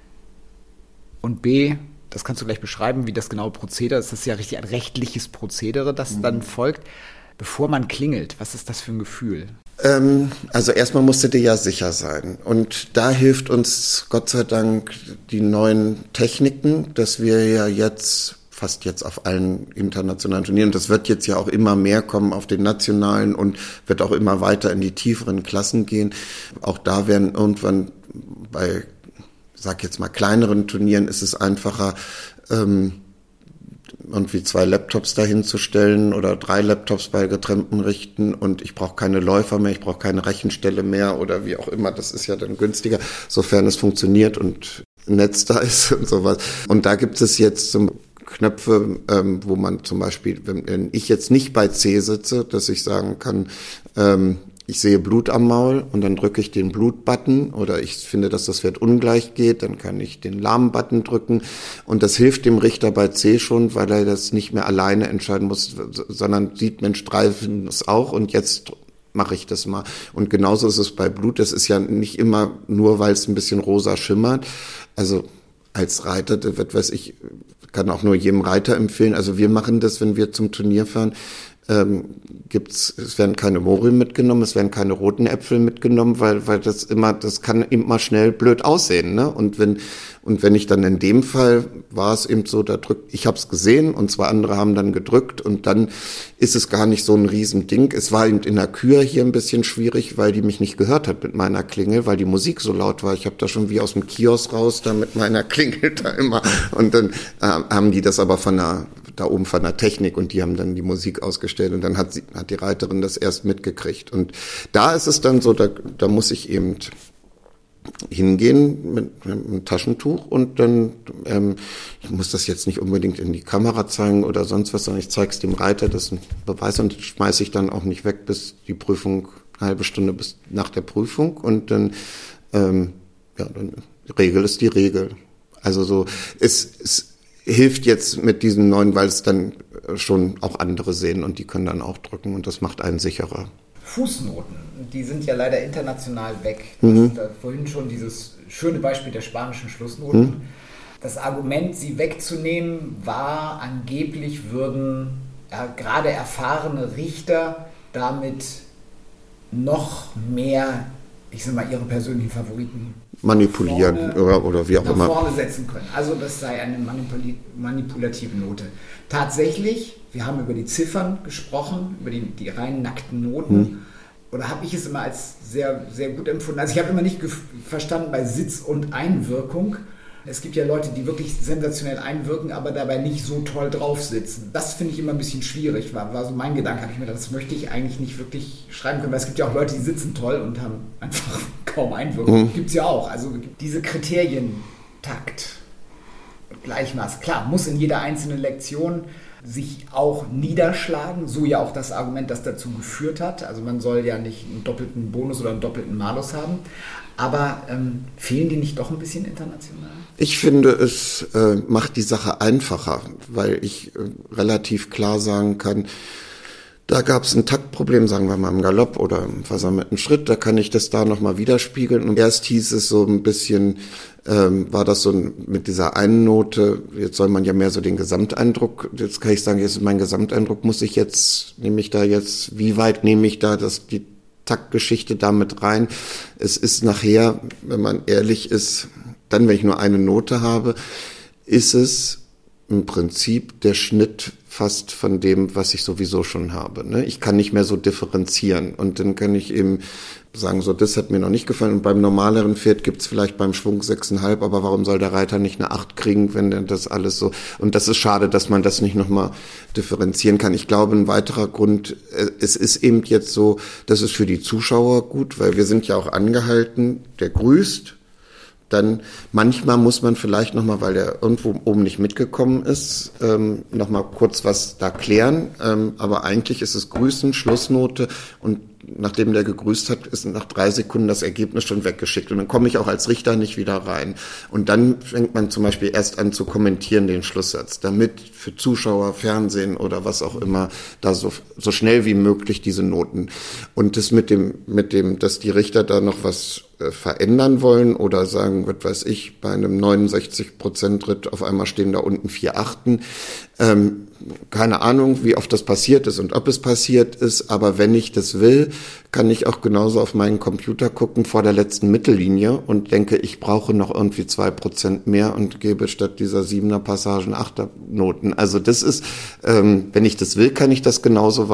und B, das kannst du gleich beschreiben, wie das genaue Prozedere ist. Das ist ja richtig ein rechtliches Prozedere, das dann folgt. Bevor man klingelt, was ist das für ein Gefühl? Also erstmal musst du dir ja sicher sein. Und da hilft uns Gott sei Dank die neuen Techniken, dass wir ja fast jetzt auf allen internationalen Turnieren, das wird jetzt ja auch immer mehr kommen auf den nationalen und wird auch immer weiter in die tieferen Klassen gehen. Auch da werden irgendwann bei, sag jetzt mal, kleineren Turnieren ist es einfacher, irgendwie 2 Laptops dahin zu stellen oder 3 Laptops bei getrennten Richten, und ich brauche keine Läufer mehr, ich brauche keine Rechenstelle mehr oder wie auch immer. Das ist ja dann günstiger, sofern es funktioniert und Netz da ist und sowas. Und da gibt es jetzt zum Knöpfe, wo man zum Beispiel, wenn ich jetzt nicht bei C sitze, dass ich sagen kann, ich sehe Blut am Maul und dann drücke ich den Blut-Button, oder ich finde, dass das Pferd ungleich geht, dann kann ich den Lahm-Button drücken, und das hilft dem Richter bei C schon, weil er das nicht mehr alleine entscheiden muss, sondern sieht, Mensch, 3 finden es auch und jetzt mache ich das mal. Und genauso ist es bei Blut, das ist ja nicht immer nur, weil es ein bisschen rosa schimmert, also als Reiter, kann auch nur jedem Reiter empfehlen. Also wir machen das, wenn wir zum Turnier fahren, es werden keine Mohrrüben mitgenommen, es werden keine roten Äpfel mitgenommen, weil das kann immer schnell blöd aussehen, ne? Und wenn ich dann in dem Fall war es eben so, ich habe es gesehen und 2 andere haben dann gedrückt, und dann ist es gar nicht so ein Riesending. Es war eben in der Kür hier ein bisschen schwierig, weil die mich nicht gehört hat mit meiner Klingel, weil die Musik so laut war. Ich habe da schon wie aus dem Kiosk raus da mit meiner Klingel da immer, und dann haben die das aber da oben von der Technik, und die haben dann die Musik ausgestellt, und dann hat die Reiterin das erst mitgekriegt. Und da ist es dann so, da muss ich eben hingehen mit einem Taschentuch, und dann, ich muss das jetzt nicht unbedingt in die Kamera zeigen oder sonst was, sondern ich zeige es dem Reiter, das ist ein Beweis, und schmeiße ich dann auch nicht weg bis die Prüfung, eine halbe Stunde bis nach der Prüfung, und dann, dann Regel ist die Regel. Also so, hilft jetzt mit diesen neuen, weil es dann schon auch andere sehen und die können dann auch drücken und das macht einen sicherer. Fußnoten, die sind ja leider international weg. Du hast da vorhin schon dieses schöne Beispiel der spanischen Schlussnoten. Das Argument, sie wegzunehmen, war, angeblich würden gerade erfahrene Richter damit noch mehr, ich sag mal, ihre persönlichen Favoriten manipulieren oder wie auch immer. Nach vorne setzen können. Also das sei eine manipulative Note. Tatsächlich, wir haben über die Ziffern gesprochen, über die rein nackten Noten. Oder habe ich es immer als sehr, sehr gut empfunden. Also ich habe immer nicht verstanden bei Sitz und Einwirkung. Es gibt ja Leute, die wirklich sensationell einwirken, aber dabei nicht so toll drauf sitzen. Das finde ich immer ein bisschen schwierig, war so mein Gedanke. Habe ich mir gedacht, das möchte ich eigentlich nicht wirklich schreiben können, weil es gibt ja auch Leute, die sitzen toll und haben einfach kaum Einwirkung. Gibt es ja auch. Also diese Kriterien, Takt, Gleichmaß, klar, muss in jeder einzelnen Lektion sich auch niederschlagen, so ja auch das Argument, das dazu geführt hat. Also man soll ja nicht einen doppelten Bonus oder einen doppelten Malus haben. Aber fehlen die nicht doch ein bisschen international? Ich finde, es macht die Sache einfacher, weil ich relativ klar sagen kann, da gab es ein Taktproblem, sagen wir mal im Galopp oder im versammelten Schritt, da kann ich das da nochmal widerspiegeln. Und erst hieß es so ein bisschen, war das so mit dieser einen Note, jetzt soll man ja mehr so den Gesamteindruck, jetzt kann ich sagen, jetzt ist mein Gesamteindruck, wie weit nehme ich da die Taktgeschichte damit rein? Es ist nachher, wenn man ehrlich ist, dann, wenn ich nur eine Note habe, ist es im Prinzip der Schnitt fast von dem, was ich sowieso schon habe. Ne? Ich kann nicht mehr so differenzieren und dann kann ich eben sagen, so das hat mir noch nicht gefallen und beim normaleren Pferd gibt's vielleicht beim Schwung 6,5, aber warum soll der Reiter nicht eine 8 kriegen, wenn denn das alles so, und das ist schade, dass man das nicht nochmal differenzieren kann. Ich glaube, ein weiterer Grund, es ist eben jetzt so, das ist für die Zuschauer gut, weil wir sind ja auch angehalten, der grüßt, dann manchmal muss man vielleicht nochmal, weil der irgendwo oben nicht mitgekommen ist, nochmal kurz was da klären. Aber eigentlich ist es Grüßen, Schlussnote und nachdem der gegrüßt hat, ist nach 3 Sekunden das Ergebnis schon weggeschickt. Und dann komme ich auch als Richter nicht wieder rein. Und dann fängt man zum Beispiel erst an zu kommentieren den Schlusssatz, damit für Zuschauer, Fernsehen oder was auch immer da so schnell wie möglich diese Noten. Und das mit dem, dass die Richter da noch was verändern wollen oder sagen, was weiß ich, bei einem 69% Ritt auf einmal stehen da unten 4 Achten. Keine Ahnung, wie oft das passiert ist und ob es passiert ist, aber wenn ich das will, kann ich auch genauso auf meinen Computer gucken vor der letzten Mittellinie und denke, ich brauche noch irgendwie 2% mehr und gebe statt dieser 7er Passagen 8er Noten. Also das ist, wenn ich das will, kann ich das genauso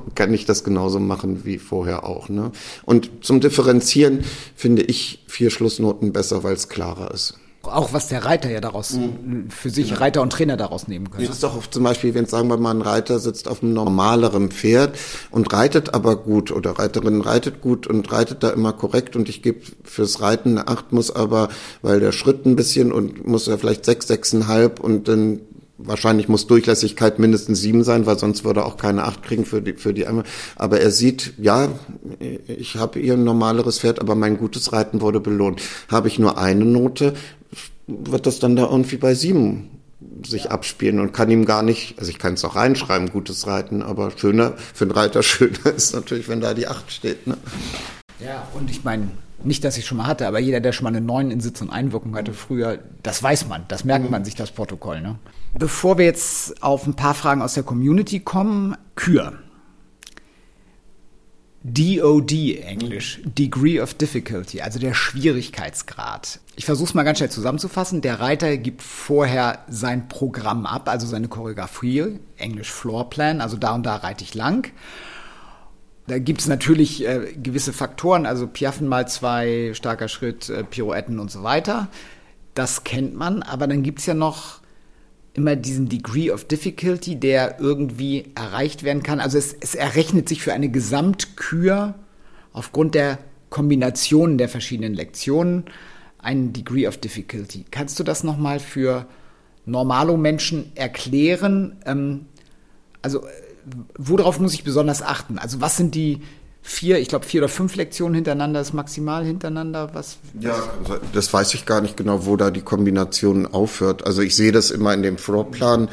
machen wie vorher auch. Ne? Und zum Differenzieren finde ich 4 Schlussnoten besser, weil es klarer ist. Auch was der Reiter ja daraus für sich, Reiter und Trainer daraus nehmen können. Das ist doch oft zum Beispiel, wenn sagen wir mal ein Reiter sitzt auf einem normaleren Pferd und reitet aber gut oder Reiterin reitet gut und reitet da immer korrekt und ich gebe fürs Reiten eine 8, muss aber, weil der Schritt ein bisschen und muss ja vielleicht 6, 6,5 und dann wahrscheinlich muss Durchlässigkeit mindestens 7 sein, weil sonst würde er auch keine 8 kriegen für die einmal. Aber er sieht, ja, ich habe hier ein normaleres Pferd, aber mein gutes Reiten wurde belohnt. Habe ich nur eine Note, wird das dann da irgendwie bei 7 sich abspielen und kann ihm gar nicht, also ich kann es auch reinschreiben, gutes Reiten, aber schöner, für einen Reiter schöner ist natürlich, wenn da die 8 steht. Ne? Ja, und ich meine, nicht, dass ich schon mal hatte, aber jeder, der schon mal eine 9 in Sitz und Einwirkung hatte früher, das weiß man, das merkt man sich, das Protokoll. Ne? Bevor wir jetzt auf ein paar Fragen aus der Community kommen, Kür. DOD, Englisch, Degree of Difficulty, also der Schwierigkeitsgrad. Ich versuche es mal ganz schnell zusammenzufassen. Der Reiter gibt vorher sein Programm ab, also seine Choreografie, Englisch Floorplan, also da und da reite ich lang. Da gibt es natürlich gewisse Faktoren, also Piaffen mal 2, starker Schritt, Pirouetten und so weiter. Das kennt man, aber dann gibt es ja noch immer diesen Degree of Difficulty, der irgendwie erreicht werden kann. Also es errechnet sich für eine Gesamtkür aufgrund der Kombinationen der verschiedenen Lektionen einen Degree of Difficulty. Kannst du das nochmal für Normalo-Menschen erklären? Also worauf muss ich besonders achten? Also was sind die 4 oder 5 Lektionen hintereinander ist maximal hintereinander? Ja, das weiß ich gar nicht genau, wo da die Kombination aufhört. Also ich sehe das immer in dem Floorplan.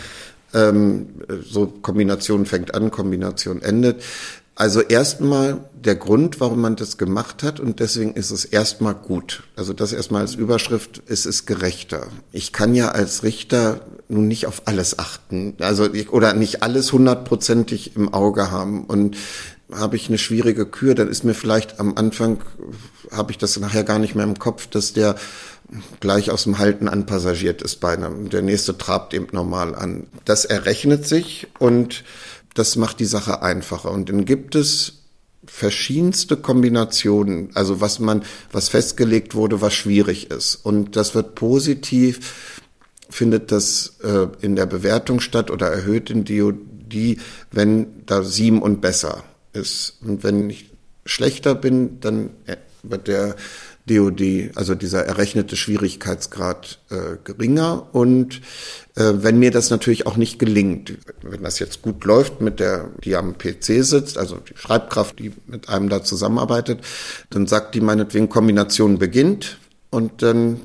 So Kombination fängt an, Kombination endet. Also erstmal der Grund, warum man das gemacht hat, und deswegen ist es erstmal gut. Also das erstmal als Überschrift, es ist gerechter. Ich kann ja als Richter nun nicht auf alles achten, oder nicht alles 100%ig im Auge haben. Und habe ich eine schwierige Kür, dann ist mir vielleicht am Anfang, habe ich das nachher gar nicht mehr im Kopf, dass der gleich aus dem Halten anpassagiert ist beinahe. Der nächste trabt eben normal an. Das errechnet sich und das macht die Sache einfacher. Und dann gibt es verschiedenste Kombinationen, also was festgelegt wurde, was schwierig ist. Und das wird positiv, findet das in der Bewertung statt oder erhöht in DoD, wenn da 7 und besser ist. Und wenn ich schlechter bin, dann wird der DoD, also dieser errechnete Schwierigkeitsgrad, geringer. Und wenn mir das natürlich auch nicht gelingt, wenn das jetzt gut läuft mit die am PC sitzt, also die Schreibkraft, die mit einem da zusammenarbeitet, dann sagt die meinetwegen, Kombination beginnt, und dann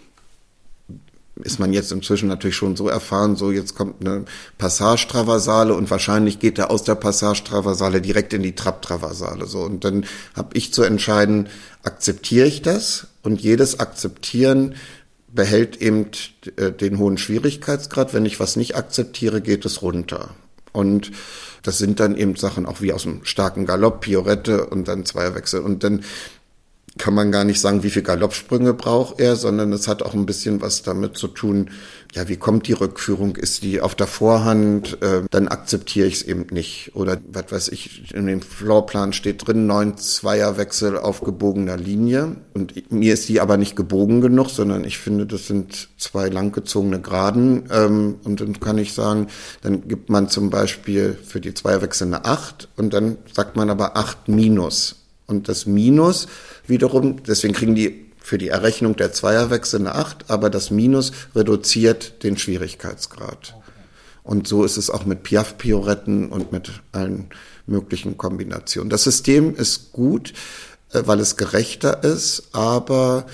ist man jetzt inzwischen natürlich schon so erfahren, so jetzt kommt eine Passage-Traversale und wahrscheinlich geht er aus der Passage-Traversale direkt in die Trab-Traversale. So, und dann habe ich zu entscheiden, akzeptiere ich das? Und jedes Akzeptieren behält eben den hohen Schwierigkeitsgrad. Wenn ich was nicht akzeptiere, geht es runter. Und das sind dann eben Sachen auch wie aus einem starken Galopp, Piorette und dann Zweierwechsel. Und dann kann man gar nicht sagen, wie viel Galoppsprünge braucht er, sondern es hat auch ein bisschen was damit zu tun, ja, wie kommt die Rückführung, ist die auf der Vorhand, dann akzeptiere ich es eben nicht. Oder was weiß ich, in dem Floorplan steht drin, 9 Zweierwechsel auf gebogener Linie. Und mir ist die aber nicht gebogen genug, sondern ich finde, das sind 2 langgezogene Geraden. Und dann kann ich sagen, dann gibt man zum Beispiel für die Zweierwechsel eine 8 und dann sagt man aber 8 minus. Und das Minus wiederum, deswegen kriegen die für die Errechnung der Zweierwechsel eine 8, aber das Minus reduziert den Schwierigkeitsgrad. Okay. Und so ist es auch mit Piaf-Pioretten und mit allen möglichen Kombinationen. Das System ist gut, weil es gerechter ist, aber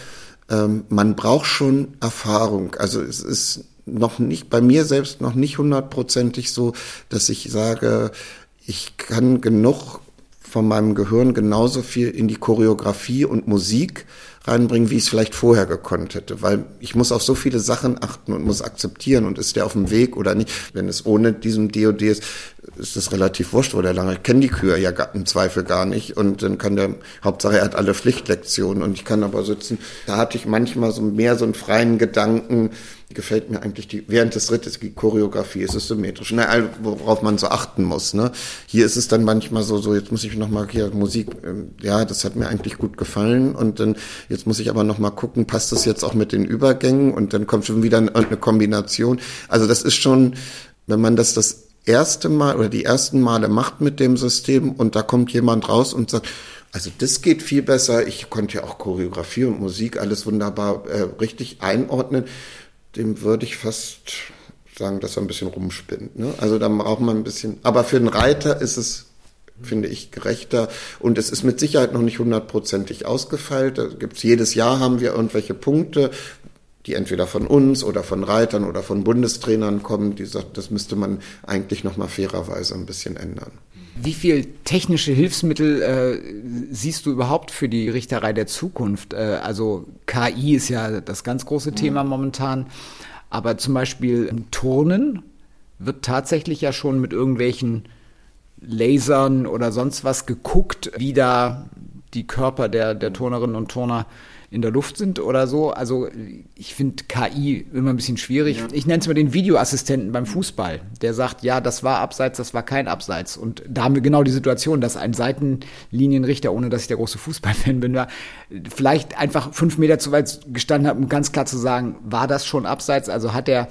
man braucht schon Erfahrung. Also es ist noch nicht, bei mir selbst noch nicht 100%ig so, dass ich sage, ich kann genug von meinem Gehirn genauso viel in die Choreografie und Musik reinbringen, wie ich es vielleicht vorher gekonnt hätte. Weil ich muss auf so viele Sachen achten und muss akzeptieren, und ist der auf dem Weg oder nicht. Wenn es ohne diesen DoD ist, ist das relativ wurscht, wo der lange. Ich kenne die Kür ja im Zweifel gar nicht, und dann kann Hauptsache er hat alle Pflichtlektionen, und ich kann aber sitzen. Da hatte ich manchmal so einen freien Gedanken, gefällt mir eigentlich während des Rittes, die Choreografie, ist es symmetrisch, worauf man so achten muss, ne? Hier ist es dann manchmal so, jetzt muss ich nochmal hier Musik, ja, das hat mir eigentlich gut gefallen, und dann, jetzt muss ich aber nochmal gucken, passt das jetzt auch mit den Übergängen, und dann kommt schon wieder eine Kombination. Also das ist schon, wenn man das erste Mal oder die ersten Male macht mit dem System, und da kommt jemand raus und sagt, also das geht viel besser, ich konnte ja auch Choreografie und Musik alles wunderbar richtig einordnen, dem würde ich fast sagen, dass er ein bisschen rumspinnt, ne? Also da braucht man ein bisschen, aber für den Reiter ist es, finde ich, gerechter, und es ist mit Sicherheit noch nicht 100%ig ausgefeilt. Da gibt's jedes Jahr haben wir irgendwelche Punkte, die entweder von uns oder von Reitern oder von Bundestrainern kommen, die sagen, das müsste man eigentlich noch mal fairerweise ein bisschen ändern. Wie viel technische Hilfsmittel siehst du überhaupt für die Richterei der Zukunft? Also KI ist ja das ganz große Thema momentan, aber zum Beispiel im Turnen wird tatsächlich ja schon mit irgendwelchen Lasern oder sonst was geguckt, wie da die Körper der Turnerinnen und Turner in der Luft sind oder so. Also ich finde KI immer ein bisschen schwierig. Ja. Ich nenne es mal den Videoassistenten beim Fußball. Der sagt, ja, das war Abseits, das war kein Abseits. Und da haben wir genau die Situation, dass ein Seitenlinienrichter, ohne dass ich der große Fußballfan bin, vielleicht einfach 5 Meter zu weit gestanden hat, um ganz klar zu sagen, war das schon Abseits? Also hat er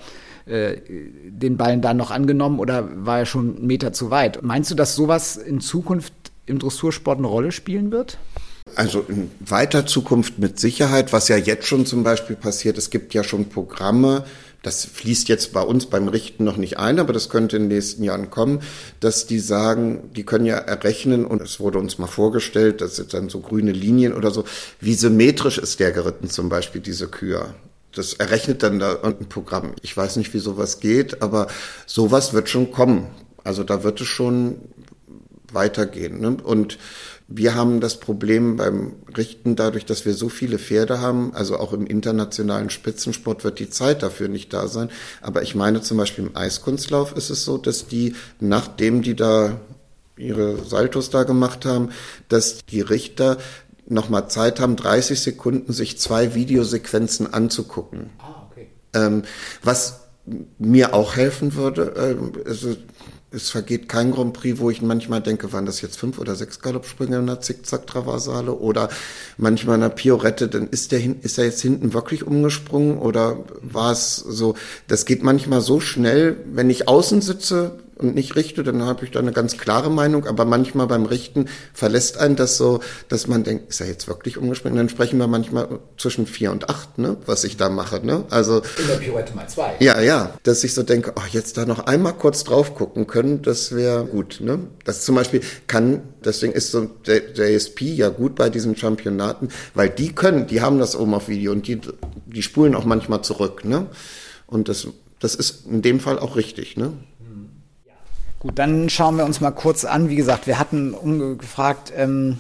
den Ball dann noch angenommen oder war er schon einen Meter zu weit? Meinst du, dass sowas in Zukunft im Dressursport eine Rolle spielen wird? Also in weiter Zukunft mit Sicherheit, was ja jetzt schon zum Beispiel passiert, es gibt ja schon Programme, das fließt jetzt bei uns beim Richten noch nicht ein, aber das könnte in den nächsten Jahren kommen, dass die sagen, die können ja errechnen, und es wurde uns mal vorgestellt, das sind dann so grüne Linien oder so, wie symmetrisch ist der geritten zum Beispiel, diese Kühe. Das errechnet dann da ein Programm. Ich weiß nicht, wie sowas geht, aber sowas wird schon kommen. Also da wird es schon weitergehen, ne? Und wir haben das Problem beim Richten dadurch, dass wir so viele Pferde haben, also auch im internationalen Spitzensport wird die Zeit dafür nicht da sein. Aber ich meine zum Beispiel im Eiskunstlauf ist es so, dass die, nachdem die da ihre Saltos da gemacht haben, dass die Richter nochmal Zeit haben, 30 Sekunden sich 2 Videosequenzen anzugucken. Okay. Was mir auch helfen würde, also es vergeht kein Grand Prix, wo ich manchmal denke, waren das jetzt 5 oder 6 Galoppsprünge in einer Zickzack-Traversale oder manchmal in einer Piorette, dann ist er jetzt hinten wirklich umgesprungen oder war es so, das geht manchmal so schnell, wenn ich außen sitze und nicht richte, dann habe ich da eine ganz klare Meinung, aber manchmal beim Richten verlässt einen das so, dass man denkt, ist er jetzt wirklich umgesprungen? Dann sprechen wir manchmal zwischen 4 und 8, ne, was ich da mache, ne? Also in der Pirouette mal 2. Ja, dass ich so denke, jetzt da noch einmal kurz drauf gucken können, das wäre gut, ne? Das zum Beispiel deswegen ist so der JSP ja gut bei diesen Championaten, weil die haben das oben auf Video und die spulen auch manchmal zurück, ne? Und das ist in dem Fall auch richtig, ne? Gut, dann schauen wir uns mal kurz an. Wie gesagt, wir hatten gefragt,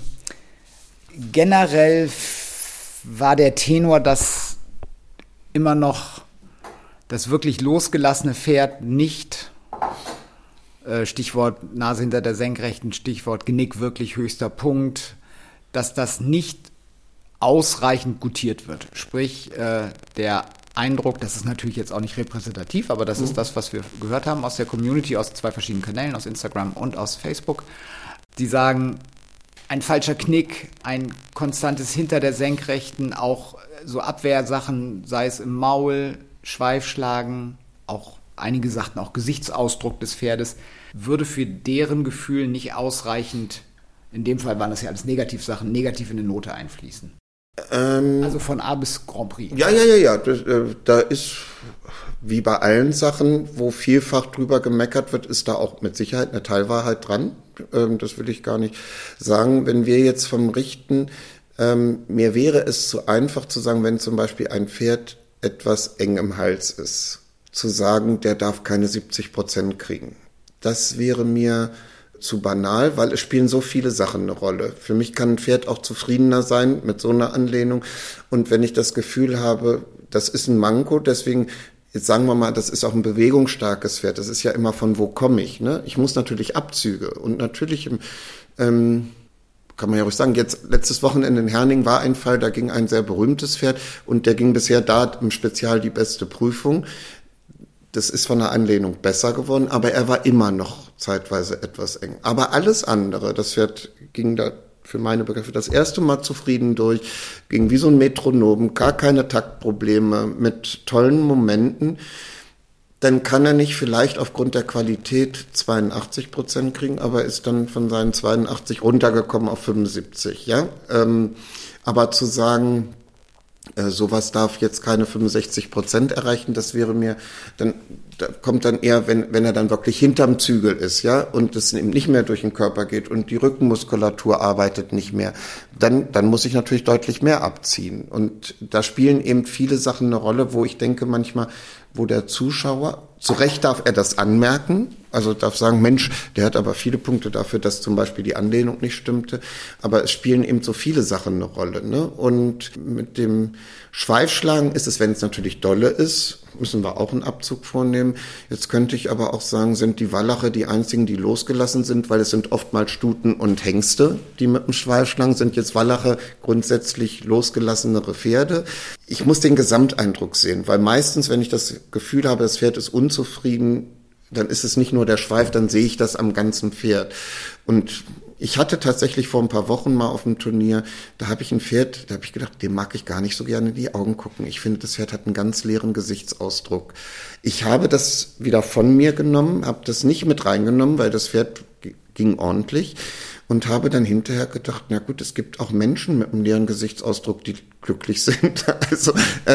generell war der Tenor, dass immer noch das wirklich losgelassene Pferd nicht, Stichwort Nase hinter der Senkrechten, Stichwort Genick, wirklich höchster Punkt, dass das nicht ausreichend gutiert wird. Sprich, der Eindruck, das ist natürlich jetzt auch nicht repräsentativ, aber das ist das, was wir gehört haben aus der Community, aus 2 verschiedenen Kanälen, aus Instagram und aus Facebook. Die sagen, ein falscher Knick, ein konstantes Hinter der Senkrechten, auch so Abwehrsachen, sei es im Maul, Schweifschlagen, auch einige sagten auch Gesichtsausdruck des Pferdes, würde für deren Gefühl nicht ausreichend, in dem Fall waren das ja alles Negativsachen, negativ in eine Note einfließen. Also von A bis Grand Prix. Ja. Da ist, wie bei allen Sachen, wo vielfach drüber gemeckert wird, ist da auch mit Sicherheit eine Teilwahrheit dran. Das will ich gar nicht sagen. Wenn wir jetzt vom Richten, mir wäre es zu einfach zu sagen, wenn zum Beispiel ein Pferd etwas eng im Hals ist, zu sagen, der darf keine 70% kriegen. Das wäre mir zu banal, weil es spielen so viele Sachen eine Rolle. Für mich kann ein Pferd auch zufriedener sein mit so einer Anlehnung. Und wenn ich das Gefühl habe, das ist ein Manko, deswegen, jetzt sagen wir mal, das ist auch ein bewegungsstarkes Pferd. Das ist ja immer von wo komme ich, ne? Ich muss natürlich Abzüge. Und natürlich, kann man ja ruhig sagen, jetzt letztes Wochenende in Herning war ein Fall, da ging ein sehr berühmtes Pferd und der ging bisher da im Spezial die beste Prüfung. Das ist von der Anlehnung besser geworden, aber er war immer noch zeitweise etwas eng. Aber alles andere, das Pferd ging da für meine Begriffe das erste Mal zufrieden durch, ging wie so ein Metronom, gar keine Taktprobleme, mit tollen Momenten. Dann kann er nicht vielleicht aufgrund der Qualität 82% kriegen, aber ist dann von seinen 82 runtergekommen auf 75, ja. Aber zu sagen, sowas darf jetzt keine 65% erreichen, das wäre mir, da kommt dann eher, wenn er dann wirklich hinterm Zügel ist, ja, und es eben nicht mehr durch den Körper geht und die Rückenmuskulatur arbeitet nicht mehr, dann muss ich natürlich deutlich mehr abziehen. Und da spielen eben viele Sachen eine Rolle, wo ich denke manchmal, wo der Zuschauer, zu Recht darf er das anmerken, also darf sagen, Mensch, der hat aber viele Punkte dafür, dass zum Beispiel die Anlehnung nicht stimmte, aber es spielen eben so viele Sachen eine Rolle, ne? Und mit dem Schweifschlagen ist es, wenn es natürlich dolle ist, müssen wir auch einen Abzug vornehmen. Jetzt könnte ich aber auch sagen, sind die Wallache die einzigen, die losgelassen sind, weil es sind oftmals Stuten und Hengste, die mit dem Schweifschlagen sind. Jetzt Wallache grundsätzlich losgelassenere Pferde. Ich muss den Gesamteindruck sehen, weil meistens, wenn ich das Gefühl habe, das Pferd ist unzufrieden, dann ist es nicht nur der Schweif, dann sehe ich das am ganzen Pferd. Und ich hatte tatsächlich vor ein paar Wochen mal auf einem Turnier, da habe ich ein Pferd, da habe ich gedacht, dem mag ich gar nicht so gerne in die Augen gucken. Ich finde, das Pferd hat einen ganz leeren Gesichtsausdruck. Ich habe das wieder von mir genommen, habe das nicht mit reingenommen, weil das Pferd ging ordentlich. und habe dann hinterher gedacht, na gut, es gibt auch Menschen mit einem leeren Gesichtsausdruck, die glücklich sind. Also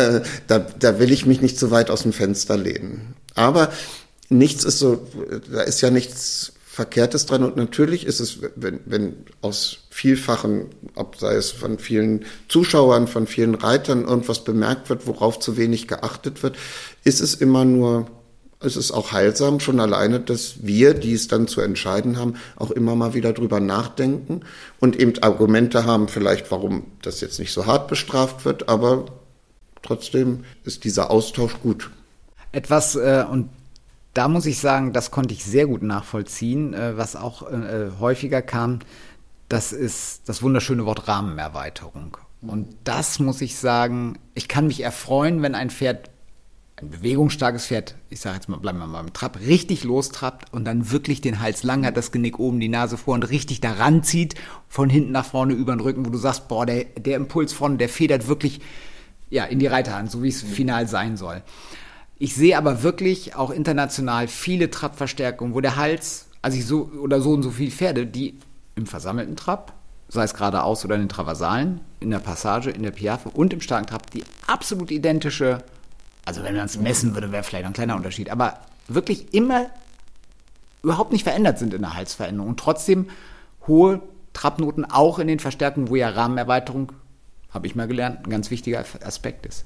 da will ich mich nicht zu weit aus dem Fenster lehnen. Aber nichts ist so, da ist ja nichts Verkehrtes dran und natürlich ist es, wenn aus vielfachen, sei es von vielen Zuschauern, von vielen Reitern irgendwas bemerkt wird, worauf zu wenig geachtet wird, ist es immer nur, es ist auch heilsam schon alleine, dass wir, die es dann zu entscheiden haben, auch immer mal wieder drüber nachdenken und eben Argumente haben vielleicht, warum das jetzt nicht so hart bestraft wird, aber trotzdem ist dieser Austausch gut. Etwas, und da muss ich sagen, das konnte ich sehr gut nachvollziehen, was auch häufiger kam, das ist das wunderschöne Wort Rahmenerweiterung. Und das muss ich sagen, ich kann mich erfreuen, wenn ein Pferd, ein bewegungsstarkes Pferd, ich sage jetzt mal, bleiben wir mal im Trab, richtig lostrappt und dann wirklich den Hals lang hat, das Genick oben, die Nase vor und richtig daran zieht, von hinten nach vorne über den Rücken, wo du sagst, boah, der Impuls vorne, der federt wirklich ja, in die Reiterhand, so wie es final sein soll. Ich sehe aber wirklich auch international viele Trabverstärkungen, wo der Hals, also ich so oder so und so viele Pferde, die im versammelten Trab, sei es geradeaus oder in den Traversalen, in der Passage, in der Piaffe und im starken Trab, die absolut identische, also wenn man es messen würde, wäre vielleicht ein kleiner Unterschied, aber wirklich immer überhaupt nicht verändert sind in der Halsveränderung und trotzdem hohe Trabnoten auch in den Verstärkungen, wo ja Rahmenerweiterung, habe ich mal gelernt, ein ganz wichtiger Aspekt ist.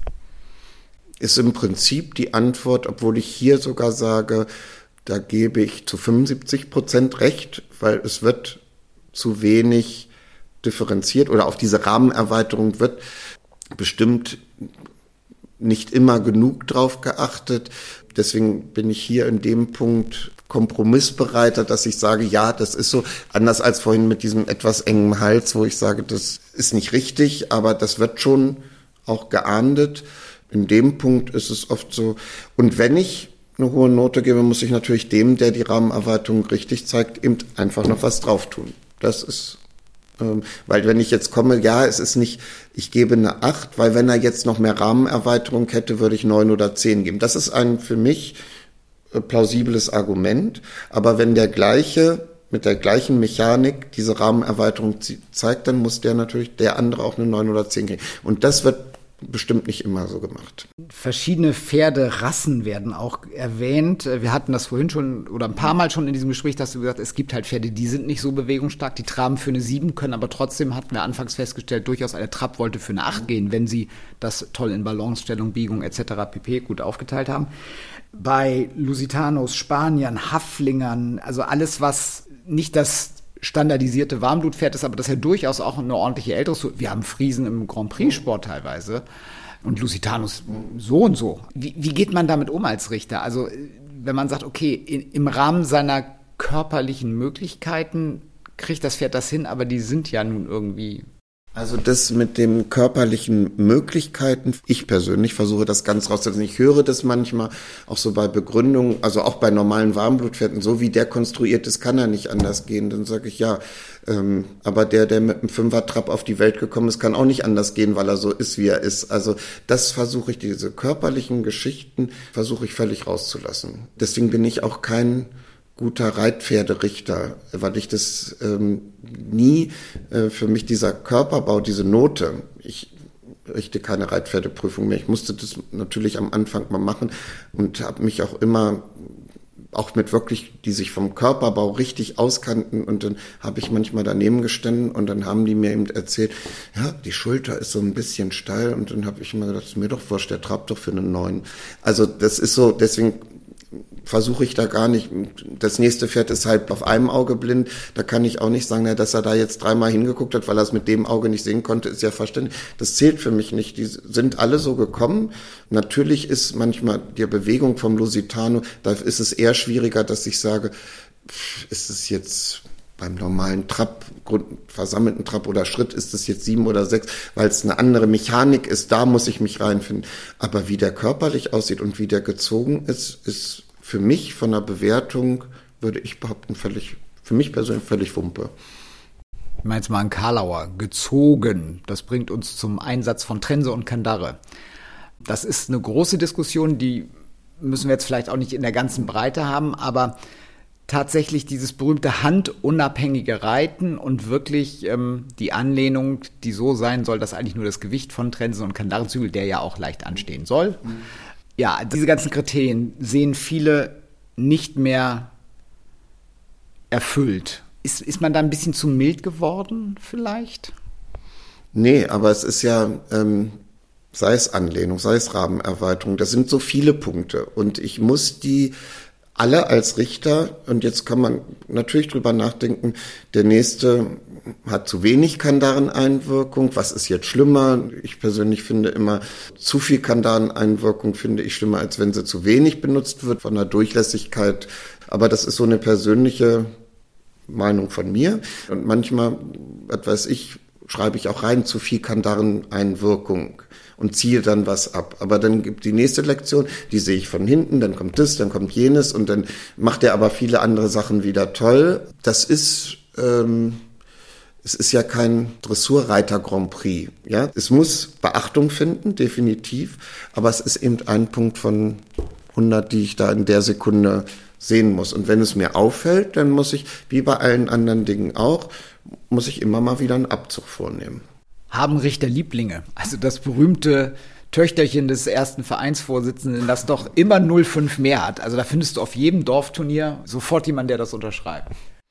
Ist im Prinzip die Antwort, obwohl ich hier sogar sage, da gebe ich zu 75% recht, weil es wird zu wenig differenziert oder auf diese Rahmenerweiterung wird bestimmt nicht immer genug drauf geachtet. Deswegen bin ich hier in dem Punkt kompromissbereiter, dass ich sage, ja, das ist so, anders als vorhin mit diesem etwas engen Hals, wo ich sage, das ist nicht richtig, aber das wird schon auch geahndet. In dem Punkt ist es oft so. Und wenn ich eine hohe Note gebe, muss ich natürlich dem, der die Rahmenerweiterung richtig zeigt, eben einfach noch was drauf tun. Das ist, weil wenn ich jetzt komme, ja, es ist nicht, ich gebe eine 8, weil wenn er jetzt noch mehr Rahmenerweiterung hätte, würde ich 9 oder 10 geben. Das ist ein für mich plausibles Argument. Aber wenn der gleiche, mit der gleichen Mechanik diese Rahmenerweiterung zeigt, dann muss der andere auch eine 9 oder 10 kriegen. Und das wird bestimmt nicht immer so gemacht. Verschiedene Pferderassen werden auch erwähnt. Wir hatten das vorhin schon oder ein paar Mal schon in diesem Gespräch, dass du gesagt hast, es gibt halt Pferde, die sind nicht so bewegungsstark, die traben für eine 7, können aber trotzdem, hatten wir anfangs festgestellt, durchaus eine Trabwolte für eine 8 gehen, wenn sie das toll in Balancestellung, Biegung etc. pp. Gut aufgeteilt haben. Bei Lusitanos, Spaniern, Haflingern, also alles, was nicht das standardisierte Warmblutpferd ist, aber das ist ja durchaus auch eine ordentliche ältere. Wir haben Friesen im Grand Prix-Sport teilweise und Lusitanus so und so. Wie geht man damit um als Richter? Also wenn man sagt, okay, im Rahmen seiner körperlichen Möglichkeiten kriegt das Pferd das hin, aber die sind ja nun irgendwie... Also das mit den körperlichen Möglichkeiten, ich persönlich versuche das ganz rauszuziehen. Ich höre das manchmal auch so bei Begründungen, also auch bei normalen Warmblutpferden, so wie der konstruiert ist, kann er nicht anders gehen. Dann sage ich, ja, aber der mit einem 5er-Trab auf die Welt gekommen ist, kann auch nicht anders gehen, weil er so ist, wie er ist. Also das versuche ich, diese körperlichen Geschichten versuche ich völlig rauszulassen. Deswegen bin ich auch kein guter Reitpferderichter, weil ich das nie, für mich dieser Körperbau, diese Note, ich richte keine Reitpferdeprüfung mehr. Ich musste das natürlich am Anfang mal machen und habe mich auch immer, auch mit wirklich, die sich vom Körperbau richtig auskannten und dann habe ich manchmal daneben gestanden und dann haben die mir eben erzählt, ja, die Schulter ist so ein bisschen steil und dann habe ich immer gedacht, ist mir doch wurscht, der trabt doch für einen 9. Also das ist so, deswegen versuche ich da gar nicht, das nächste Pferd ist halt auf einem Auge blind, da kann ich auch nicht sagen, dass er da jetzt 3-mal hingeguckt hat, weil er es mit dem Auge nicht sehen konnte, ist ja verständlich. Das zählt für mich nicht, die sind alle so gekommen. Natürlich ist manchmal die Bewegung vom Lusitano, da ist es eher schwieriger, dass ich sage, ist es jetzt beim normalen Trab, versammelten Trab oder Schritt, ist es jetzt 7 oder 6, weil es eine andere Mechanik ist, da muss ich mich reinfinden. Aber wie der körperlich aussieht und wie der gezogen ist für mich von der Bewertung, würde ich behaupten, für mich persönlich völlig Wumpe. Ich meine jetzt mal einen Karlauer, gezogen. Das bringt uns zum Einsatz von Trense und Kandare. Das ist eine große Diskussion, die müssen wir jetzt vielleicht auch nicht in der ganzen Breite haben, aber tatsächlich dieses berühmte handunabhängige Reiten und wirklich die Anlehnung, die so sein soll, dass eigentlich nur das Gewicht von Trensen und Kandare-Zügel, der ja auch leicht anstehen soll. Mhm. Ja, diese ganzen Kriterien sehen viele nicht mehr erfüllt. Ist man da ein bisschen zu mild geworden vielleicht? Nee, aber es ist ja, sei es Anlehnung, sei es Rahmenerweiterung, das sind so viele Punkte. Und ich muss die alle als Richter, und jetzt kann man natürlich drüber nachdenken, der nächste hat zu wenig Kandaren-Einwirkung, was ist jetzt schlimmer? Ich persönlich finde immer, zu viel Kandaren-Einwirkung finde ich schlimmer, als wenn sie zu wenig benutzt wird von der Durchlässigkeit. Aber das ist so eine persönliche Meinung von mir. Und manchmal, was weiß ich, schreibe ich auch rein, zu viel Kandaren-Einwirkung und ziehe dann was ab. Aber dann gibt die nächste Lektion, die sehe ich von hinten, dann kommt das, dann kommt jenes und dann macht er aber viele andere Sachen wieder toll. Das ist, es ist ja kein Dressurreiter-Grand Prix. Ja? Es muss Beachtung finden, definitiv, aber es ist eben ein Punkt von 100, die ich da in der Sekunde sehen muss. Und wenn es mir auffällt, dann muss ich, wie bei allen anderen Dingen auch, muss ich immer mal wieder einen Abzug vornehmen. Haben Richter Lieblinge? Also das berühmte Töchterchen des ersten Vereinsvorsitzenden, das doch immer 0,5 mehr hat. Also da findest du auf jedem Dorfturnier sofort jemanden, der das unterschreibt.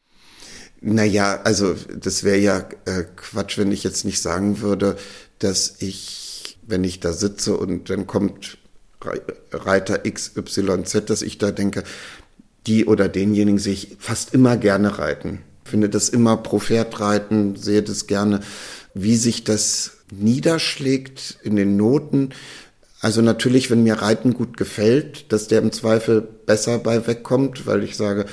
Naja, also das wäre ja Quatsch, wenn ich jetzt nicht sagen würde, dass ich, wenn ich da sitze und dann kommt Reiter XYZ, dass ich da denke, die oder denjenigen sehe ich fast immer gerne reiten. Finde das immer pro Pferd reiten, sehe das gerne, wie sich das niederschlägt in den Noten. Also natürlich, wenn mir Reiten gut gefällt, dass der im Zweifel besser bei wegkommt, weil ich sage,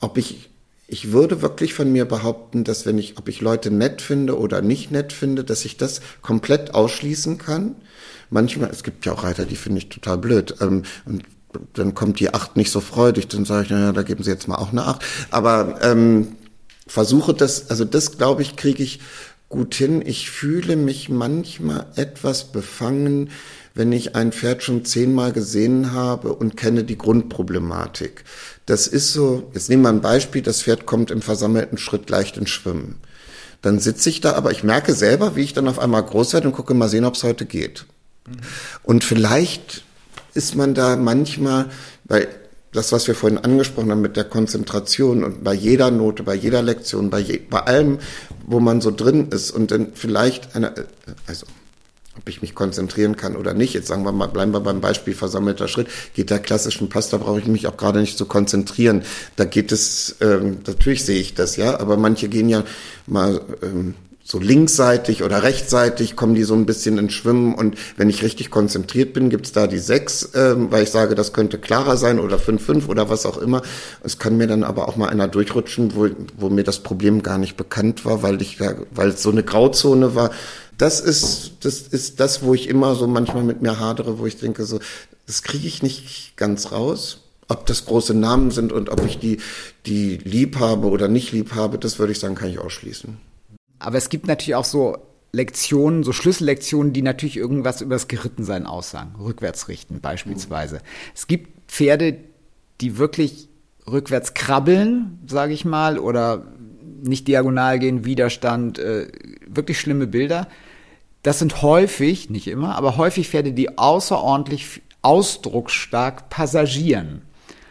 ich würde wirklich von mir behaupten, dass ob ich Leute nett finde oder nicht nett finde, dass ich das komplett ausschließen kann. Manchmal, es gibt ja auch Reiter, die finde ich total blöd. Und dann kommt die 8 nicht so freudig, dann sage ich, naja, da geben Sie jetzt mal auch eine 8. Aber versuche das, also das glaube ich, kriege ich gut hin. Ich fühle mich manchmal etwas befangen, wenn ich ein Pferd schon 10-mal gesehen habe und kenne die Grundproblematik. Das ist so, jetzt nehmen wir ein Beispiel, das Pferd kommt im versammelten Schritt leicht ins Schwimmen. Dann sitze ich da, aber ich merke selber, wie ich dann auf einmal groß werde und gucke mal sehen, ob es heute geht. Mhm. Und vielleicht ist man da manchmal, weil das, was wir vorhin angesprochen haben mit der Konzentration und bei jeder Note, bei jeder Lektion, bei allem, wo man so drin ist und dann vielleicht ob ich mich konzentrieren kann oder nicht. Jetzt sagen wir mal, bleiben wir beim Beispiel versammelter Schritt. Geht der klassischen Pass, da brauche ich mich auch gerade nicht zu konzentrieren. Da geht es, natürlich sehe ich das, ja, aber manche gehen ja mal so linksseitig oder rechtsseitig, kommen die so ein bisschen ins Schwimmen und wenn ich richtig konzentriert bin, gibt's da die 6, weil ich sage, das könnte klarer sein oder 5,5 oder was auch immer. Es kann mir dann aber auch mal einer durchrutschen, wo mir das Problem gar nicht bekannt war, weil es so eine Grauzone war. Das ist das, wo ich immer so manchmal mit mir hadere, wo ich denke, so, das kriege ich nicht ganz raus. Ob das große Namen sind und ob ich die lieb habe oder nicht lieb habe, das würde ich sagen, kann ich ausschließen. Aber es gibt natürlich auch so Lektionen, so Schlüssellektionen, die natürlich irgendwas über das Gerittensein aussagen. Rückwärts richten beispielsweise. Es gibt Pferde, die wirklich rückwärts krabbeln, sage ich mal, oder nicht diagonal gehen, Widerstand, wirklich schlimme Bilder. Das sind häufig, nicht immer, aber häufig Pferde, die außerordentlich ausdrucksstark passagieren.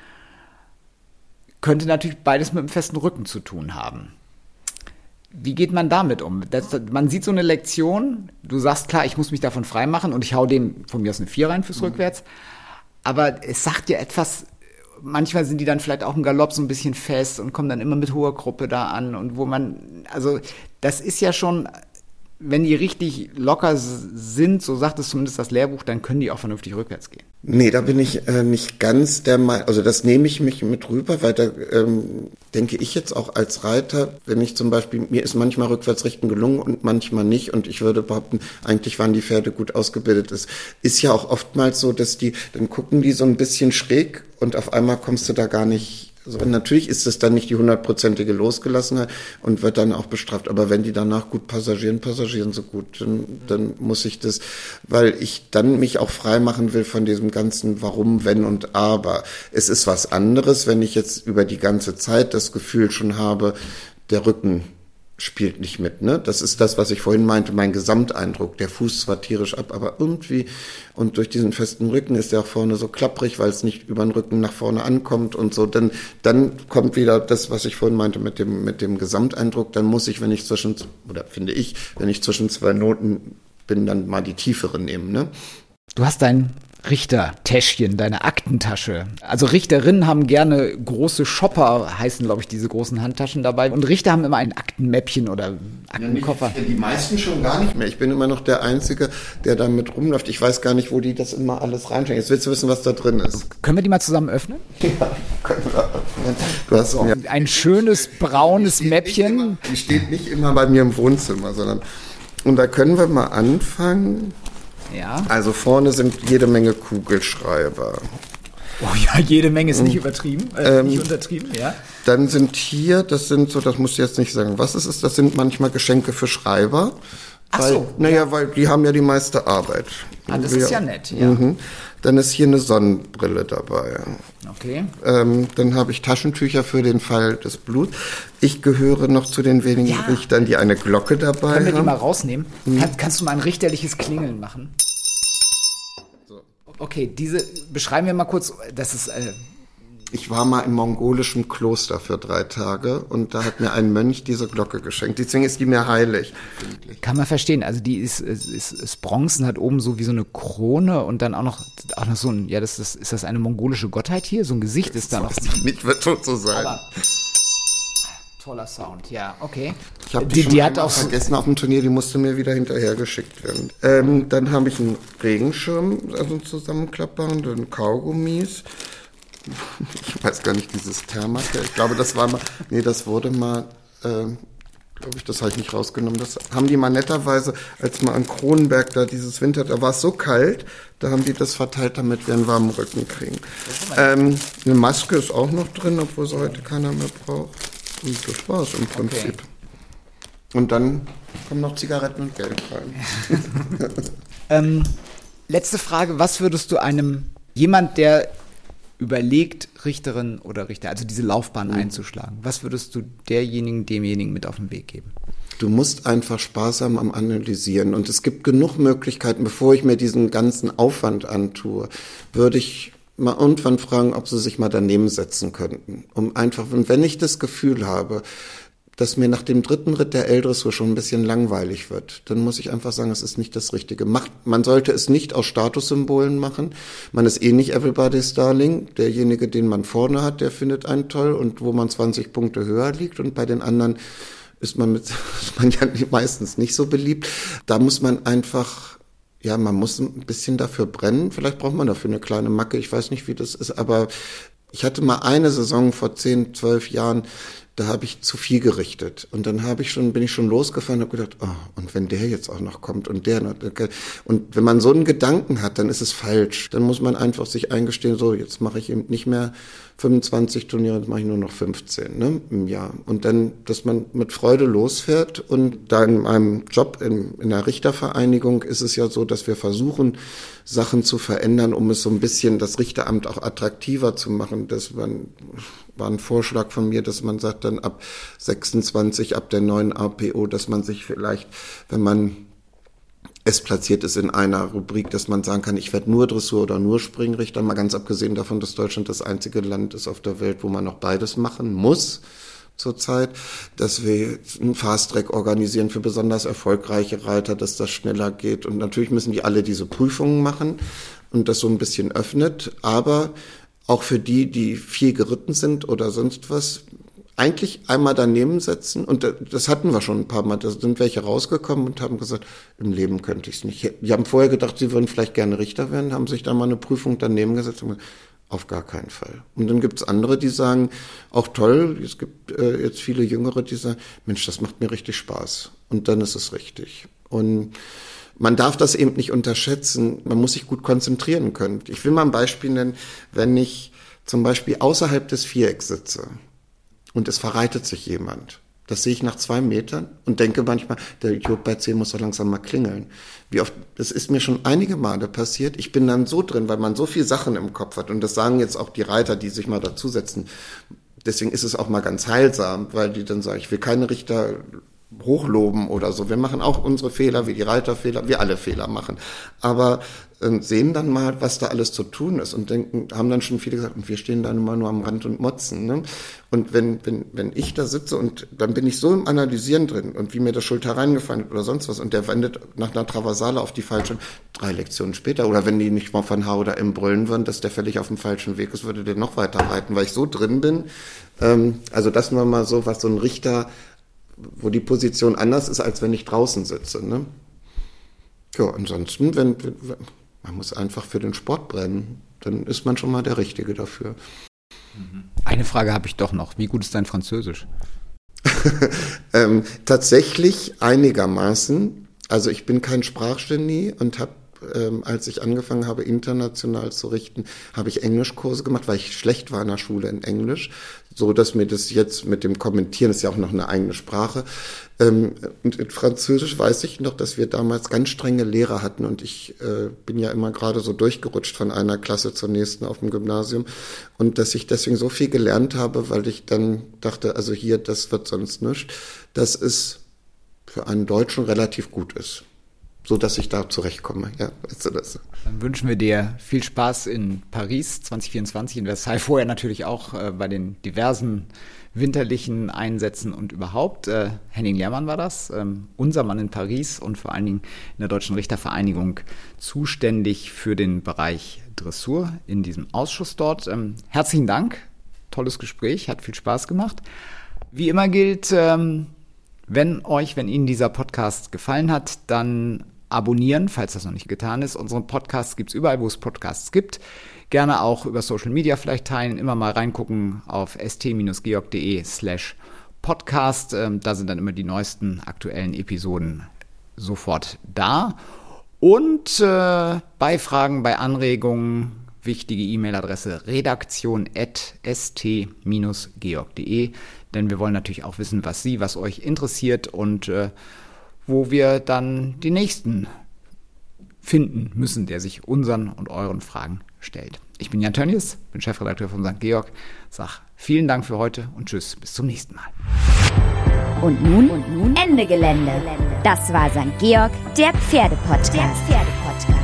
Könnte natürlich beides mit einem festen Rücken zu tun haben. Wie geht man damit um? Man sieht so eine Lektion, du sagst, klar, ich muss mich davon freimachen und ich hau dem von mir aus eine 4 rein fürs Rückwärts. Aber es sagt ja etwas, manchmal sind die dann vielleicht auch im Galopp so ein bisschen fest und kommen dann immer mit hoher Gruppe da an und also das ist ja schon, wenn die richtig locker sind, so sagt es zumindest das Lehrbuch, dann können die auch vernünftig rückwärts gehen. Nee, da bin ich nicht ganz der Meinung, also das nehme ich mich mit rüber, weil da denke ich jetzt auch als Reiter, wenn ich zum Beispiel, mir ist manchmal Rückwärtsrichten gelungen und manchmal nicht und ich würde behaupten, eigentlich waren die Pferde gut ausgebildet. Es ist ja auch oftmals so, dass dann gucken die so ein bisschen schräg und auf einmal kommst du da gar nicht Also natürlich ist es dann nicht die 100%ige Losgelassenheit und wird dann auch bestraft. Aber wenn die danach gut passagieren so gut, dann muss ich das, weil ich dann mich auch frei machen will von diesem ganzen Warum, Wenn und Aber. Es ist was anderes, wenn ich jetzt über die ganze Zeit das Gefühl schon habe, der Rücken spielt nicht mit, ne? Das ist das, was ich vorhin meinte, mein Gesamteindruck. Der Fuß zwar tierisch ab, aber irgendwie, und durch diesen festen Rücken ist der auch vorne so klapprig, weil es nicht über den Rücken nach vorne ankommt und so. Dann kommt wieder das, was ich vorhin meinte mit dem Gesamteindruck. Dann muss ich, wenn ich zwischen zwei Noten bin, dann mal die tiefere nehmen, ne? Du hast dein Richtertäschchen, deine Aktentasche. Also Richterinnen haben gerne große Shopper, heißen, glaube ich, diese großen Handtaschen dabei. Und Richter haben immer ein Aktenmäppchen oder Aktenkoffer. Ja, die meisten schon gar nicht mehr. Ich bin immer noch der Einzige, der damit rumläuft. Ich weiß gar nicht, wo die das immer alles reinstecken. Jetzt willst du wissen, was da drin ist. Können wir die mal zusammen öffnen? Ja, können wir öffnen. Du hast so, ein schönes braunes Mäppchen. Die steht nicht immer bei mir im Wohnzimmer, sondern... Und da können wir mal anfangen... Ja. Also vorne sind jede Menge Kugelschreiber. Oh ja, jede Menge ist nicht übertrieben, nicht untertrieben, ja. Dann sind hier, das muss ich jetzt nicht sagen, was es ist, das sind manchmal Geschenke für Schreiber. Ach so. Weil die haben ja die meiste Arbeit. Das ist ja nett, ja. Dann ist hier eine Sonnenbrille dabei. Okay. Dann habe ich Taschentücher für den Fall des Bluts. Ich gehöre noch zu den wenigen Richtern, die eine Glocke dabei haben. Können wir die mal rausnehmen? Kannst du mal ein richterliches Klingeln machen? So. Okay, beschreiben wir mal kurz, das ist... Ich war mal im mongolischen Kloster für 3 Tage und da hat mir ein Mönch diese Glocke geschenkt. Deswegen ist die mir heilig. Kann man verstehen. Also die ist Bronzen, hat oben so wie so eine Krone und dann auch noch so ein, ja, ist das eine mongolische Gottheit hier? So ein Gesicht ist da noch. Nicht wird tot so sein. Aber toller Sound, ja, okay. Ich habe die hat auch vergessen auf dem Turnier, die musste mir wieder hinterher geschickt werden. Dann habe ich einen Regenschirm, also einen zusammenklappbaren, dann Kaugummis. Ich weiß gar nicht, dieses Thermacare, ich glaube, das wurde mal, glaube ich, das habe ich nicht rausgenommen, das haben die mal netterweise, als mal an Kronenberg da dieses Winter, da war es so kalt, da haben die das verteilt, damit wir einen warmen Rücken kriegen. Eine Maske ist auch noch drin, obwohl sie heute keiner mehr braucht. Und das war es im Prinzip. Okay. Und dann kommen noch Zigaretten und Geld rein. Letzte Frage, was würdest du jemand, der überlegt, Richterin oder Richter, also diese Laufbahn einzuschlagen, was würdest du demjenigen mit auf den Weg geben? Du musst einfach Spaß haben am Analysieren und es gibt genug Möglichkeiten, bevor ich mir diesen ganzen Aufwand antue, würde ich mal irgendwann fragen, ob sie sich mal daneben setzen könnten, und wenn ich das Gefühl habe, dass mir nach dem 3. Ritt der L-Dressur schon ein bisschen langweilig wird, dann muss ich einfach sagen, es ist nicht das Richtige. Man sollte es nicht aus Statussymbolen machen. Man ist nicht everybody's darling. Derjenige, den man vorne hat, der findet einen toll und wo man 20 Punkte höher liegt, und bei den anderen ist man ja meistens nicht so beliebt. Da muss man einfach, ja, man muss ein bisschen dafür brennen. Vielleicht braucht man dafür eine kleine Macke. Ich weiß nicht, wie das ist, aber ich hatte mal eine Saison vor 10, 12 Jahren, da habe ich zu viel gerichtet. Und dann bin ich schon losgefahren und habe gedacht, und wenn der jetzt auch noch kommt und der noch. Und wenn man so einen Gedanken hat, dann ist es falsch. Dann muss man einfach sich eingestehen, so, jetzt mache ich eben nicht mehr 25 Turniere, jetzt mache ich nur noch 15, im Jahr. Und dann, dass man mit Freude losfährt. Und da in meinem Job in der Richtervereinigung ist es ja so, dass wir versuchen, Sachen zu verändern, um es so ein bisschen, das Richteramt auch attraktiver zu machen. Das war ein Vorschlag von mir, dass man sagt, dann ab 26, ab der neuen APO, dass man sich vielleicht, wenn man es platziert ist in einer Rubrik, dass man sagen kann, ich werde nur Dressur oder nur Springrichter, mal ganz abgesehen davon, dass Deutschland das einzige Land ist auf der Welt, wo man noch beides machen muss zurzeit, dass wir einen Fast-Track organisieren für besonders erfolgreiche Reiter, dass das schneller geht. Und natürlich müssen die alle diese Prüfungen machen und das so ein bisschen öffnet, aber auch für die viel geritten sind oder sonst was, eigentlich einmal daneben setzen. Und das hatten wir schon ein paar Mal. Da sind welche rausgekommen und haben gesagt, im Leben könnte ich es nicht. Die haben vorher gedacht, sie würden vielleicht gerne Richter werden, haben sich dann mal eine Prüfung daneben gesetzt und gesagt, auf gar keinen Fall. Und dann gibt's andere, die sagen, auch toll, es gibt jetzt viele Jüngere, die sagen, Mensch, das macht mir richtig Spaß. Und dann ist es richtig. Und man darf das eben nicht unterschätzen. Man muss sich gut konzentrieren können. Ich will mal ein Beispiel nennen, wenn ich zum Beispiel außerhalb des Vierecks sitze und es verreitet sich jemand, das sehe ich nach 2 Metern und denke manchmal, der Idiot bei 10 muss doch langsam mal klingeln. Wie oft, das ist mir schon einige Male passiert. Ich bin dann so drin, weil man so viel Sachen im Kopf hat. Und das sagen jetzt auch die Reiter, die sich mal dazusetzen. Deswegen ist es auch mal ganz heilsam, weil die dann sagen, ich will keine Richter hochloben oder so. Wir machen auch unsere Fehler, wie die Reiterfehler, wir alle Fehler machen. Aber sehen dann mal, was da alles zu tun ist und denken, haben dann schon viele gesagt, und wir stehen da immer nur am Rand und motzen. Ne? Und wenn ich da sitze und dann bin ich so im Analysieren drin und wie mir der Schulter reingefallen ist oder sonst was und der wendet nach einer Traversale auf die falsche, 3 Lektionen später oder wenn die nicht mal von H oder M brüllen würden, dass der völlig auf dem falschen Weg ist, würde der noch weiter reiten, weil ich so drin bin. Also das nur mal so, was so ein Richter, wo die Position anders ist, als wenn ich draußen sitze. Ne? Ja, ansonsten, man muss einfach für den Sport brennen, dann ist man schon mal der Richtige dafür. Eine Frage habe ich doch noch. Wie gut ist dein Französisch? Tatsächlich einigermaßen. Also ich bin kein Sprachgenie und habe, als ich angefangen habe, international zu richten, habe ich Englischkurse gemacht, weil ich schlecht war in der Schule in Englisch. So, dass mir das jetzt mit dem Kommentieren, ist ja auch noch eine eigene Sprache. Und in Französisch weiß ich noch, dass wir damals ganz strenge Lehrer hatten und ich bin ja immer gerade so durchgerutscht von einer Klasse zur nächsten auf dem Gymnasium und dass ich deswegen so viel gelernt habe, weil ich dann dachte, also hier, das wird sonst nichts, dass es für einen Deutschen relativ gut ist. So, dass ich da zurechtkomme, ja, weißt du das? Dann wünschen wir dir viel Spaß in Paris 2024, in Versailles, vorher natürlich auch bei den diversen winterlichen Einsätzen und überhaupt. Henning Lehrmann war das, unser Mann in Paris und vor allen Dingen in der Deutschen Richtervereinigung zuständig für den Bereich Dressur in diesem Ausschuss dort. Herzlichen Dank, tolles Gespräch, hat viel Spaß gemacht. Wie immer gilt, wenn Ihnen dieser Podcast gefallen hat, dann abonnieren, falls das noch nicht getan ist. Unseren Podcast gibt es überall, wo es Podcasts gibt. Gerne auch über Social Media vielleicht teilen, immer mal reingucken auf st-georg.de/podcast. Da sind dann immer die neuesten aktuellen Episoden sofort da. Und bei Fragen, bei Anregungen, wichtige E-Mail-Adresse redaktion@st-georg.de, denn wir wollen natürlich auch wissen, was euch interessiert und wo wir dann den nächsten finden müssen, der sich unseren und euren Fragen stellt. Ich bin Jan Tönnies, bin Chefredakteur von St. Georg, sag vielen Dank für heute und tschüss, bis zum nächsten Mal. Und nun Ende Gelände. Das war St. Georg, der Pferdepodcast.